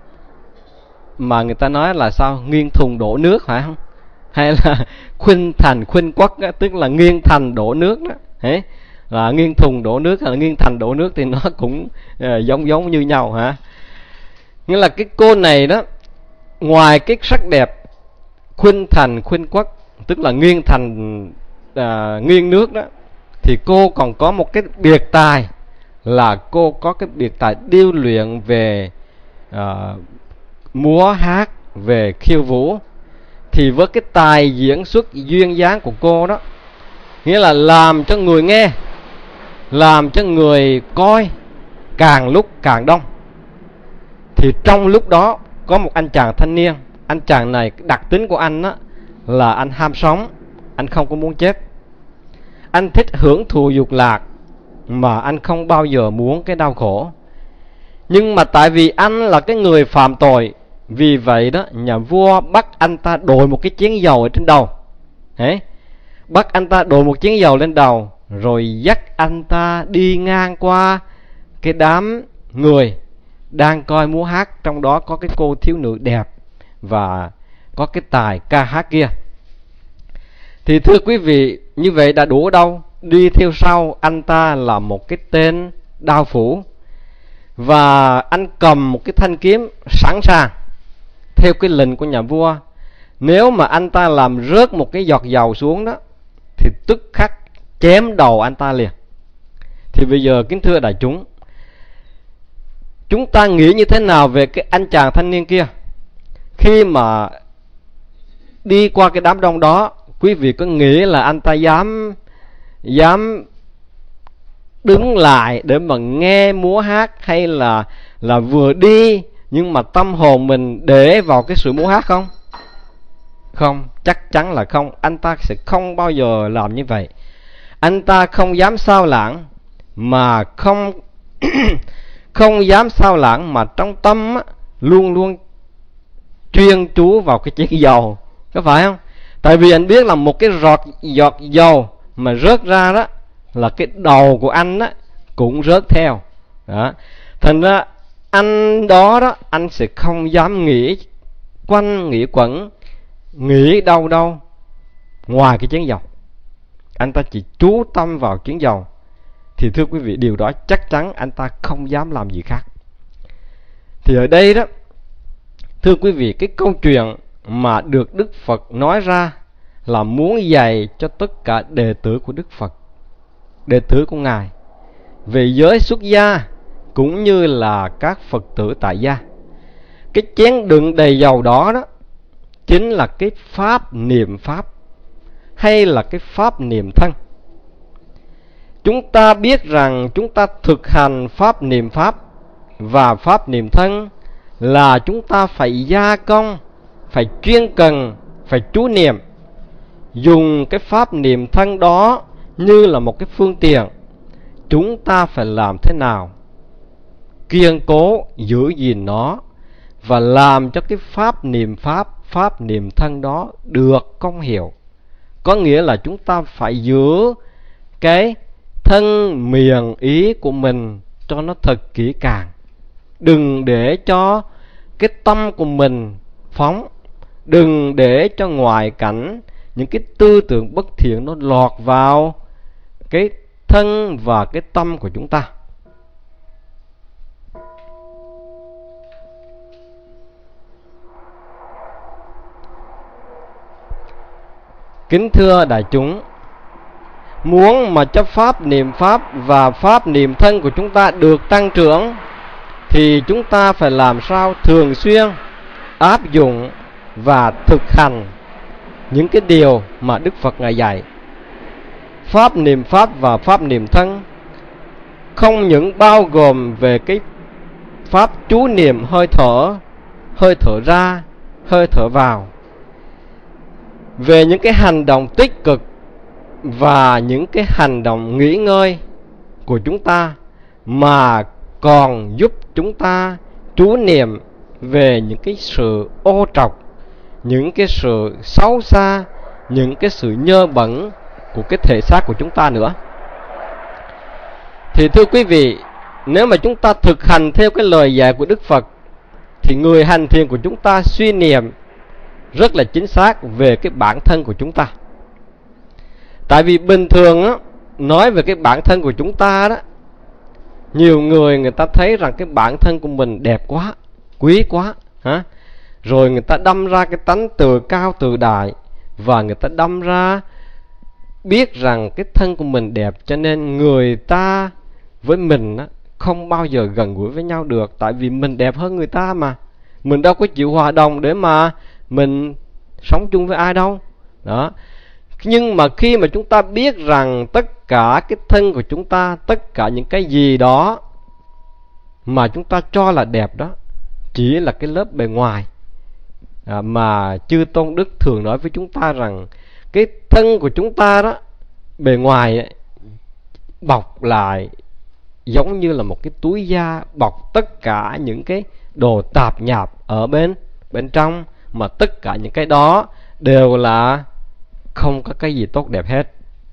mà người ta nói là sao, nghiêng thùng đổ nước, phải không? Hay là khuynh thành khuynh quất đó, tức là nghiêng thành đổ nước đó. Đấy, là nghiêng thùng đổ nước hay là nghiêng thành đổ nước thì nó cũng uh, giống giống như nhau hả? Nghĩa là cái cô này đó, ngoài cái sắc đẹp khuynh thành khuynh quất, tức là nghiêng thành uh, nghiêng nước đó, thì cô còn có một cái biệt tài, là cô có cái biệt tài điêu luyện về uh, múa hát, về khiêu vũ. Thì với cái tài diễn xuất duyên dáng của cô đó, nghĩa là làm cho người nghe, làm cho người coi càng lúc càng đông. Thì trong lúc đó có một anh chàng thanh niên. Anh chàng này, đặc tính của anh đó là anh ham sống, anh không có muốn chết. Anh thích hưởng thụ dục lạc, mà anh không bao giờ muốn cái đau khổ. Nhưng mà tại vì anh là cái người phạm tội, vì vậy đó nhà vua bắt anh ta đội một cái chén dầu ở trên đầu. Đấy, bắt anh ta đội một chén dầu lên đầu, rồi dắt anh ta đi ngang qua cái đám người đang coi múa hát, trong đó có cái cô thiếu nữ đẹp và có cái tài ca hát kia. Thì thưa quý vị, như vậy đã đủ đâu. Đi theo sau anh ta là một cái tên đao phủ, và anh cầm một cái thanh kiếm sẵn sàng. Theo cái lệnh của nhà vua, nếu mà anh ta làm rớt một cái giọt dầu xuống đó, thì tức khắc chém đầu anh ta liền. Thì bây giờ kính thưa đại chúng, chúng ta nghĩ như thế nào về cái anh chàng thanh niên kia? Khi mà đi qua cái đám đông đó, quý vị có nghĩ là anh ta dám dám đứng lại để mà nghe múa hát, hay là là vừa đi nhưng mà tâm hồn mình để vào cái sự múa hát không? Không, chắc chắn là không. Anh ta sẽ không bao giờ làm như vậy. Anh ta không dám sao lãng, mà không không dám sao lãng mà trong tâm á, luôn luôn chuyên chú vào cái chén dầu, có phải không? Tại vì anh biết là một cái giọt giọt dầu mà rớt ra đó là cái đầu của anh đó cũng rớt theo đó. Thành ra anh đó đó anh sẽ không dám nghĩ quanh nghĩ quẩn, nghĩ đâu đâu ngoài cái chén dầu. Anh ta chỉ chú tâm vào chén dầu. Thì thưa quý vị, điều đó chắc chắn anh ta không dám làm gì khác. Thì ở đây đó, thưa quý vị, cái câu chuyện mà được Đức Phật nói ra là muốn dạy cho tất cả đệ tử của Đức Phật, đệ tử của Ngài, về giới xuất gia cũng như là các Phật tử tại gia. Cái chén đựng đầy dầu đó đó chính là cái pháp niệm pháp, hay là cái pháp niệm thân. Chúng ta biết rằng chúng ta thực hành pháp niệm pháp và pháp niệm thân là chúng ta phải gia công, phải chuyên cần, phải chú niệm, dùng cái pháp niệm thân đó như là một cái phương tiện. Chúng ta phải làm thế nào kiên cố giữ gìn nó và làm cho cái pháp niệm pháp, pháp niệm thân đó được công hiệu. Có nghĩa là chúng ta phải giữ cái thân miệng ý của mình cho nó thật kỹ càng. Đừng để cho cái tâm của mình phóng, đừng để cho ngoại cảnh, những cái tư tưởng bất thiện nó lọt vào cái thân và cái tâm của chúng ta. Kính thưa đại chúng, muốn mà cho pháp niệm pháp và pháp niệm thân của chúng ta được tăng trưởng thì chúng ta phải làm sao thường xuyên áp dụng và thực hành những cái điều mà Đức Phật Ngài dạy. Pháp niệm pháp và pháp niệm thân không những bao gồm về cái pháp chú niệm hơi thở, hơi thở ra, hơi thở vào, về những cái hành động tích cực và những cái hành động nghỉ ngơi của chúng ta, mà còn giúp chúng ta chú niệm về những cái sự ô trọc, những cái sự xấu xa, những cái sự nhơ bẩn của cái thể xác của chúng ta nữa. Thì thưa quý vị, nếu mà chúng ta thực hành theo cái lời dạy của Đức Phật thì người hành thiền của chúng ta suy niệm rất là chính xác về cái bản thân của chúng ta. Tại vì bình thường á, nói về cái bản thân của chúng ta đó, nhiều người người ta thấy rằng cái bản thân của mình đẹp quá, quý quá, hả? Rồi người ta đâm ra cái tánh tự cao tự đại, và người ta đâm ra biết rằng cái thân của mình đẹp, cho nên người ta với mình á, không bao giờ gần gũi với nhau được. Tại vì mình đẹp hơn người ta mà, mình đâu có chịu hòa đồng để mà mình sống chung với ai đâu đó. Nhưng mà khi mà chúng ta biết rằng tất cả cái thân của chúng ta, tất cả những cái gì đó mà chúng ta cho là đẹp đó chỉ là cái lớp bề ngoài, à, mà Chư Tôn Đức thường nói với chúng ta rằng cái thân của chúng ta đó, bề ngoài ấy, bọc lại giống như là một cái túi da, bọc tất cả những cái đồ tạp nhạp ở bên bên trong, mà tất cả những cái đó đều là không có cái gì tốt đẹp hết.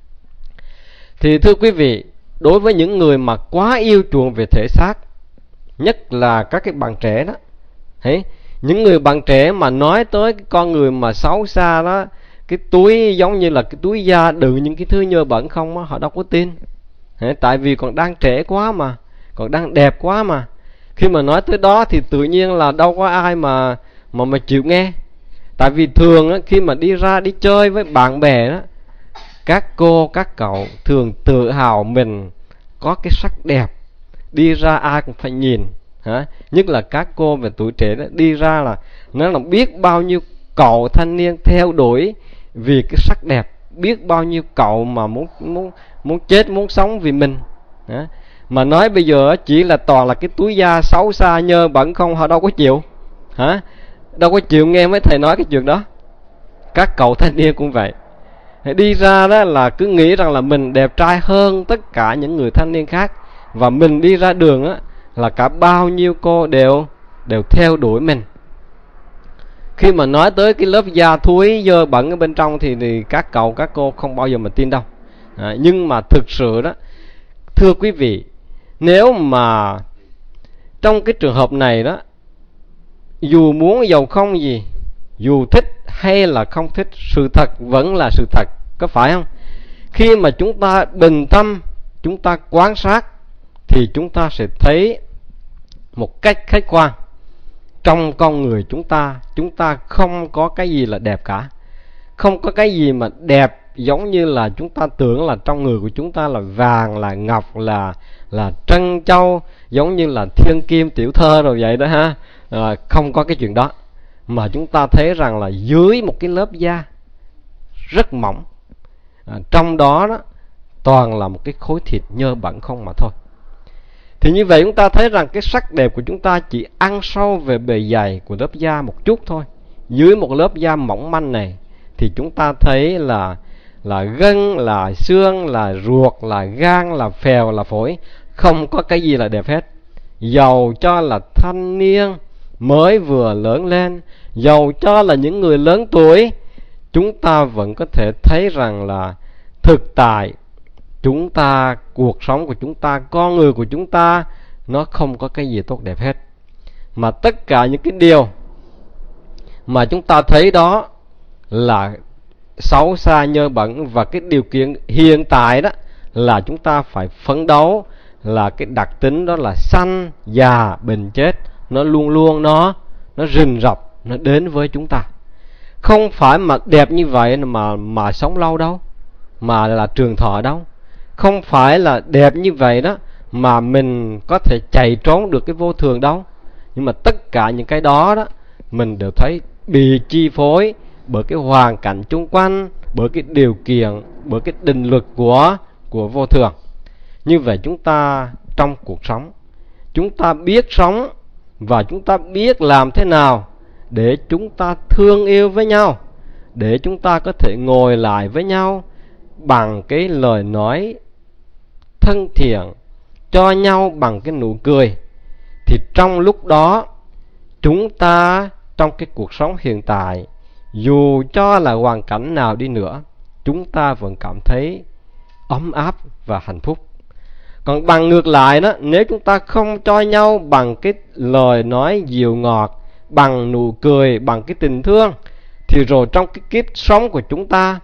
Thì thưa quý vị, đối với những người mà quá yêu chuộng về thể xác, nhất là các cái bạn trẻ đó, thấy những người bạn trẻ mà nói tới cái con người mà xấu xa đó, cái túi giống như là cái túi da đựng những cái thứ nhơ bẩn không á, họ đâu có tin. Đấy, tại vì còn đang trẻ quá mà, còn đang đẹp quá mà. Khi mà nói tới đó thì tự nhiên là đâu có ai mà mà mà chịu nghe. Tại vì thường á, khi mà đi ra đi chơi với bạn bè đó, các cô các cậu thường tự hào mình có cái sắc đẹp, đi ra ai cũng phải nhìn, hả? Nhất là các cô về tuổi trẻ đó, đi ra là nó là biết bao nhiêu cậu thanh niên theo đuổi vì cái sắc đẹp, biết bao nhiêu cậu mà muốn muốn muốn chết muốn sống vì mình, hả? Mà nói bây giờ chỉ là toàn là cái túi da xấu xa nhơ bẩn không, họ đâu có chịu, hả? Đâu có chịu nghe mấy thầy nói cái chuyện đó. Các cậu thanh niên cũng vậy, đi ra đó là cứ nghĩ rằng là mình đẹp trai hơn tất cả những người thanh niên khác, và mình đi ra đường á là cả bao nhiêu cô đều đều theo đuổi mình. Khi mà nói tới cái lớp da thúi dơ bẩn ở bên trong thì, thì các cậu các cô không bao giờ mà tin đâu. À, nhưng mà thực sự đó, thưa quý vị, nếu mà trong cái trường hợp này đó, dù muốn giàu không gì, dù thích hay là không thích, sự thật vẫn là sự thật, có phải không? Khi mà chúng ta bình tâm, chúng ta quan sát, thì chúng ta sẽ thấy một cách khách quan, trong con người chúng ta, chúng ta không có cái gì là đẹp cả. Không có cái gì mà đẹp giống như là chúng ta tưởng là trong người của chúng ta là vàng, là ngọc, là là trân châu, giống như là thiên kim tiểu thơ rồi vậy đó ha. À, không có cái chuyện đó. Mà chúng ta thấy rằng là dưới một cái lớp da rất mỏng, à, trong đó đó toàn là một cái khối thịt nhơ bẩn không mà thôi. Thì như vậy chúng ta thấy rằng cái sắc đẹp của chúng ta chỉ ăn sâu về bề dày của lớp da một chút thôi. Dưới một lớp da mỏng manh này thì chúng ta thấy là là gân, là xương, là ruột, là gan, là phèo, là phổi, không có cái gì là đẹp hết. Dầu cho là thanh niên mới vừa lớn lên, dầu cho là những người lớn tuổi, chúng ta vẫn có thể thấy rằng là thực tại chúng ta, cuộc sống của chúng ta, con người của chúng ta, nó không có cái gì tốt đẹp hết. Mà tất cả những cái điều mà chúng ta thấy đó là xấu xa nhơ bẩn, và cái điều kiện hiện tại đó là chúng ta phải phấn đấu, là cái đặc tính đó là sanh, già, bệnh, chết, nó luôn luôn nó nó rình rập, nó đến với chúng ta. Không phải mà đẹp như vậy mà mà sống lâu đâu, mà là trường thọ đâu. Không phải là đẹp như vậy đó mà mình có thể chạy trốn được cái vô thường đâu. Nhưng mà tất cả những cái đó đó mình đều thấy bị chi phối bởi cái hoàn cảnh chung quanh, bởi cái điều kiện, bởi cái định luật của của vô thường. Như vậy chúng ta trong cuộc sống, chúng ta biết sống và chúng ta biết làm thế nào để chúng ta thương yêu với nhau, để chúng ta có thể ngồi lại với nhau bằng cái lời nói thân thiện, cho nhau bằng cái nụ cười. Thì trong lúc đó chúng ta trong cái cuộc sống hiện tại, dù cho là hoàn cảnh nào đi nữa, chúng ta vẫn cảm thấy ấm áp và hạnh phúc. Còn bằng ngược lại đó, nếu chúng ta không cho nhau bằng cái lời nói dịu ngọt, bằng nụ cười, bằng cái tình thương, thì rồi trong cái kiếp sống của chúng ta,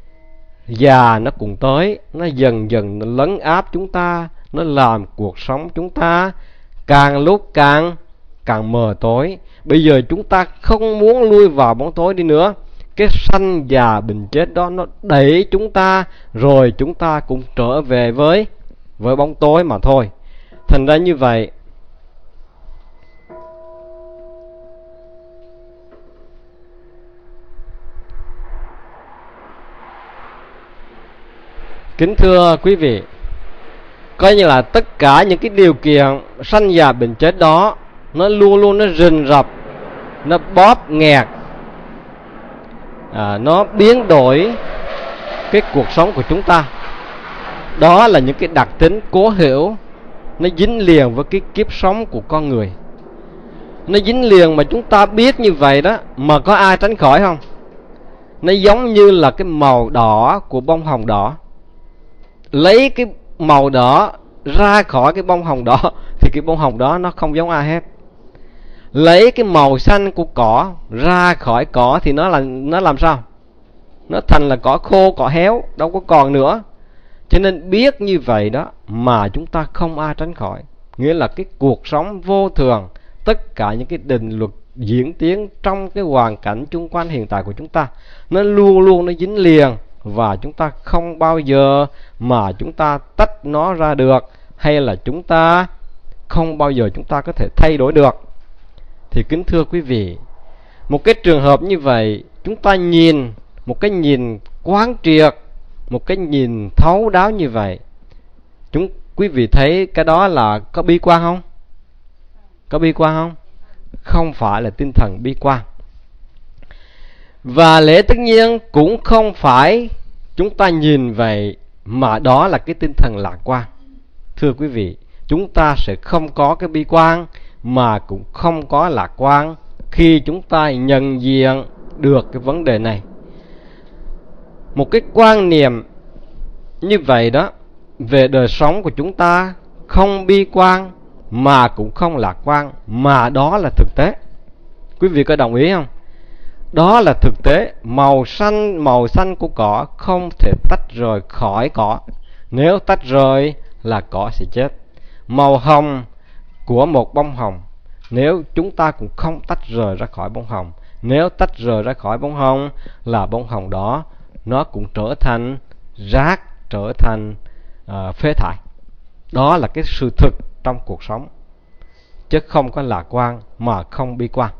già nó cũng tới, nó dần dần nó lấn áp chúng ta, nó làm cuộc sống chúng ta càng lúc càng càng mờ tối. Bây giờ chúng ta không muốn lui vào bóng tối đi nữa. Cái sanh già bệnh chết đó nó đẩy chúng ta, rồi chúng ta cũng trở về với với bóng tối mà thôi. Thành ra như vậy, kính thưa quý vị, coi như là tất cả những cái điều kiện sanh già bệnh chết đó, nó luôn luôn nó rình rập, nó bóp nghẹt, à, nó biến đổi cái cuộc sống của chúng ta. Đó là những cái đặc tính cố hữu, nó dính liền với cái kiếp sống của con người. Nó dính liền mà chúng ta biết như vậy đó, mà có ai tránh khỏi không? Nó giống như là cái màu đỏ của bông hồng đỏ. Lấy cái màu đỏ ra khỏi cái bông hồng đỏ thì cái bông hồng đó nó không giống ai hết. Lấy cái màu xanh của cỏ ra khỏi cỏ thì nó là nó làm sao? Nó thành là cỏ khô, cỏ héo, đâu có còn nữa. Cho nên biết như vậy đó mà chúng ta không ai tránh khỏi. Nghĩa là cái cuộc sống vô thường, tất cả những cái định luật diễn tiến trong cái hoàn cảnh chung quanh hiện tại của chúng ta, nó luôn luôn nó dính liền, và chúng ta không bao giờ mà chúng ta tách nó ra được, hay là chúng ta không bao giờ chúng ta có thể thay đổi được. Thì kính thưa quý vị, một cái trường hợp như vậy, chúng ta nhìn một cái nhìn quán triệt, một cái nhìn thấu đáo như vậy, chúng quý vị thấy cái đó là có bi quan không? Có bi quan không? Không phải là tinh thần bi quan. Và lẽ tất nhiên cũng không phải chúng ta nhìn vậy mà đó là cái tinh thần lạc quan. Thưa quý vị, chúng ta sẽ không có cái bi quan mà cũng không có lạc quan, khi chúng ta nhận diện được cái vấn đề này. Một cái quan niệm như vậy đó về đời sống của chúng ta không bi quan mà cũng không lạc quan, mà đó là thực tế. Quý vị có đồng ý không? Đó là thực tế. Màu xanh, màu xanh của cỏ không thể tách rời khỏi cỏ. Nếu tách rời là cỏ sẽ chết. Màu hồng của một bông hồng, nếu chúng ta cũng không tách rời ra khỏi bông hồng, nếu tách rời ra khỏi bông hồng là bông hồng đó nó cũng trở thành rác, trở thành uh, phế thải. Đó là cái sự thực trong cuộc sống, chứ không có lạc quan mà không bi quan.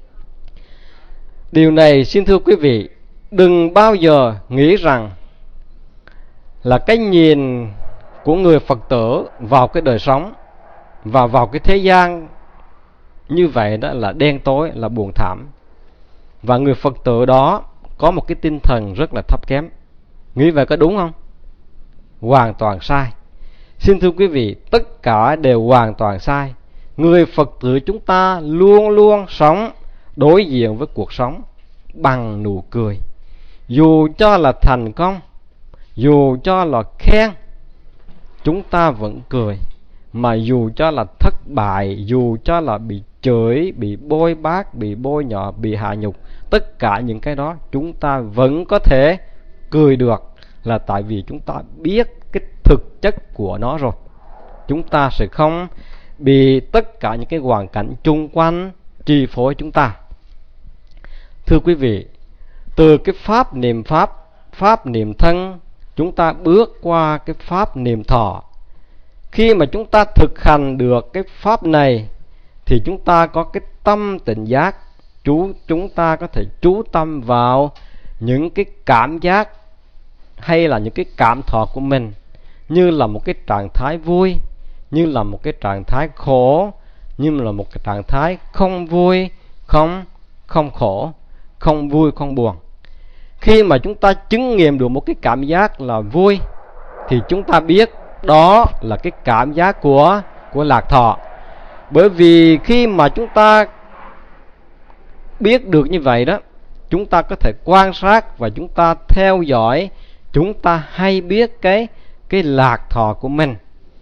Điều này xin thưa quý vị, đừng bao giờ nghĩ rằng là cái nhìn của người Phật tử vào cái đời sống và vào cái thế gian như vậy đó là đen tối, là buồn thảm. Và người Phật tử đó có một cái tinh thần rất là thấp kém. Nghĩ vậy có đúng không? Hoàn toàn sai. Xin thưa quý vị, tất cả đều hoàn toàn sai. Người Phật tử chúng ta luôn luôn sống đối diện với cuộc sống bằng nụ cười. Dù cho là thành công, dù cho là khen, chúng ta vẫn cười. Mà dù cho là thất bại, dù cho là bị chửi, bị bôi bác, bị bôi nhọ, bị hạ nhục, tất cả những cái đó chúng ta vẫn có thể cười được, là tại vì chúng ta biết cái thực chất của nó rồi. Chúng ta sẽ không bị tất cả những cái hoàn cảnh chung quanh chi phối chúng ta. Thưa quý vị, từ cái pháp niệm pháp, pháp niệm thân, chúng ta bước qua cái pháp niệm thọ. Khi mà chúng ta thực hành được cái pháp này thì chúng ta có cái tâm tỉnh giác. Chú, chúng ta có thể chú tâm vào những cái cảm giác hay là những cái cảm thọ của mình, như là một cái trạng thái vui, như là một cái trạng thái khổ, như là một cái trạng thái không vui, không, không khổ, không vui, không buồn. Khi mà chúng ta chứng nghiệm được một cái cảm giác là vui thì chúng ta biết đó là cái cảm giác của, của lạc thọ. Bởi vì khi mà chúng ta biết được như vậy đó, chúng ta có thể quan sát và chúng ta theo dõi, chúng ta hay biết cái, cái lạc thọ của mình.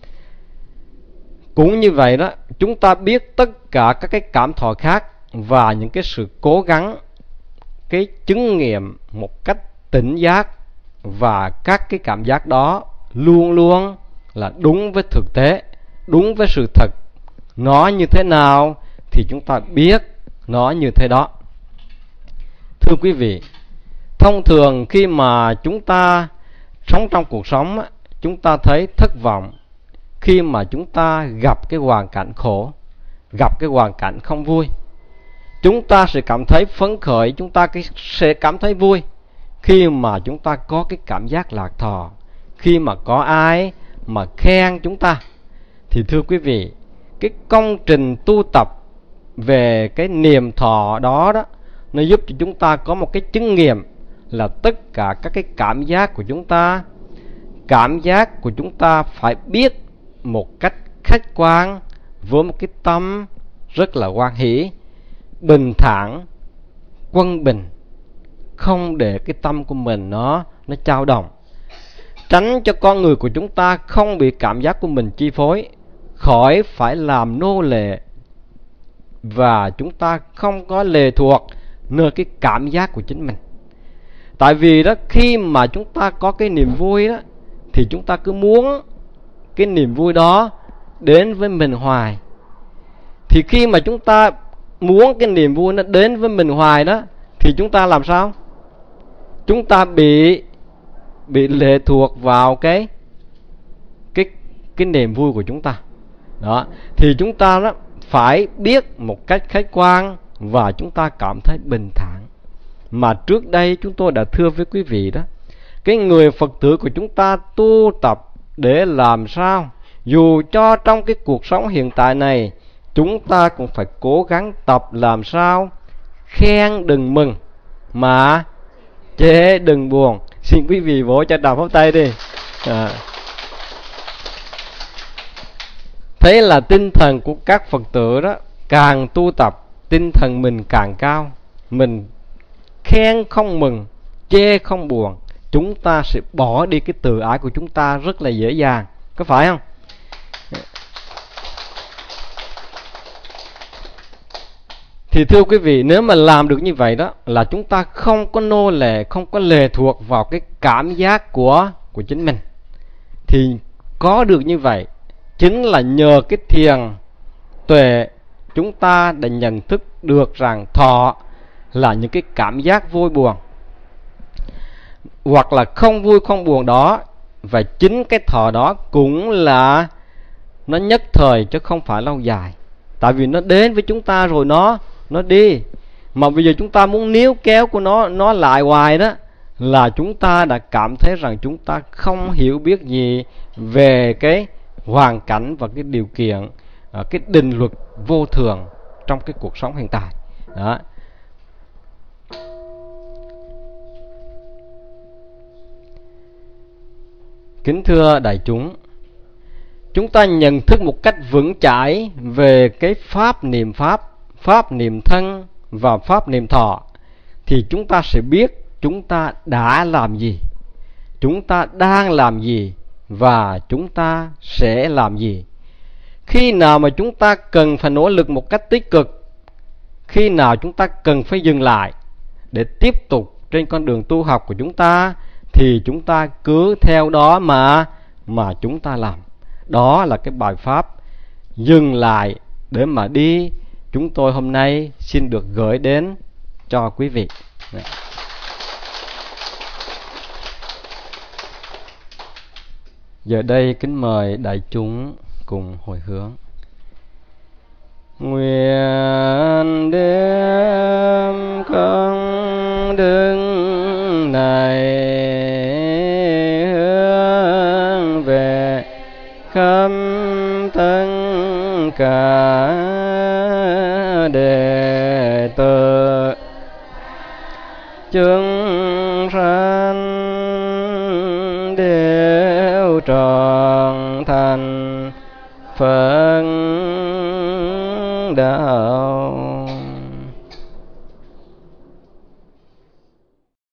Cũng như vậy đó, chúng ta biết tất cả các cái cảm thọ khác và những cái sự cố gắng, cái chứng nghiệm một cách tỉnh giác, và các cái cảm giác đó luôn luôn là đúng với thực tế, đúng với sự thật. Nó như thế nào thì chúng ta biết nó như thế đó. Thưa quý vị, thông thường khi mà chúng ta sống trong cuộc sống, chúng ta thấy thất vọng khi mà chúng ta gặp cái hoàn cảnh khổ, gặp cái hoàn cảnh không vui. Chúng ta sẽ cảm thấy phấn khởi, chúng ta sẽ cảm thấy vui khi mà chúng ta có cái cảm giác lạc thọ, khi mà có ai mà khen chúng ta. Thì thưa quý vị, cái công trình tu tập về cái niềm thọ đó đó, nó giúp cho chúng ta có một cái chứng nghiệm là tất cả các cái cảm giác của chúng ta, cảm giác của chúng ta phải biết một cách khách quan, với một cái tâm rất là hoan hỷ, bình thản, quân bình, không để cái tâm của mình nó nó dao động, tránh cho con người của chúng ta không bị cảm giác của mình chi phối, khỏi phải làm nô lệ, và chúng ta không có lệ thuộc nơi cái cảm giác của chính mình. Tại vì đó, khi mà chúng ta có cái niềm vui đó, thì chúng ta cứ muốn cái niềm vui đó đến với mình hoài. Thì khi mà chúng ta muốn cái niềm vui nó đến với mình hoài đó, thì chúng ta làm sao? Chúng ta bị bị lệ thuộc vào cái cái cái niềm vui của chúng ta. Đó, thì chúng ta đó phải biết một cách khách quan và chúng ta cảm thấy bình thản. Mà trước đây chúng tôi đã thưa với quý vị đó, cái người Phật tử của chúng ta tu tập để làm sao dù cho trong cái cuộc sống hiện tại này chúng ta cũng phải cố gắng tập làm sao khen đừng mừng mà chê đừng buồn. Xin quý vị vỗ cho đào pháo tay đi. À. Thế là tinh thần của các Phật tử đó, càng tu tập tinh thần mình càng cao, mình khen không mừng, chê không buồn, chúng ta sẽ bỏ đi cái tự ái của chúng ta rất là dễ dàng, có phải không? Thì thưa quý vị, nếu mà làm được như vậy đó là chúng ta không có nô lệ, không có lệ thuộc vào cái cảm giác của của chính mình. Thì có được như vậy chính là nhờ cái thiền tuệ chúng ta đã nhận thức được rằng thọ là những cái cảm giác vui buồn hoặc là không vui không buồn đó, và chính cái thọ đó cũng là nó nhất thời chứ không phải lâu dài. Tại vì nó đến với chúng ta rồi nó nó đi, mà bây giờ chúng ta muốn níu kéo của nó nó lại hoài đó, là chúng ta đã cảm thấy rằng chúng ta không hiểu biết gì về cái hoàn cảnh và cái điều kiện, cái định luật vô thường trong cái cuộc sống hiện tại đó. Kính thưa đại chúng, chúng ta nhận thức một cách vững chãi về cái pháp niệm pháp, pháp niệm thân và pháp niệm thọ, thì chúng ta sẽ biết chúng ta đã làm gì, chúng ta đang làm gì và chúng ta sẽ làm gì. Khi nào mà chúng ta cần phải nỗ lực một cách tích cực, khi nào chúng ta cần phải dừng lại để tiếp tục trên con đường tu học của chúng ta, thì chúng ta cứ theo đó mà mà chúng ta làm. Đó là cái bài pháp dừng lại để mà đi, chúng tôi hôm nay xin được gửi đến cho quý vị. Giờ đây kính mời đại chúng cùng hồi hướng. Nguyện đêm công đức này hướng về khắp tất cả đệ tử chúng sanh đều trọn thành Phật đạo.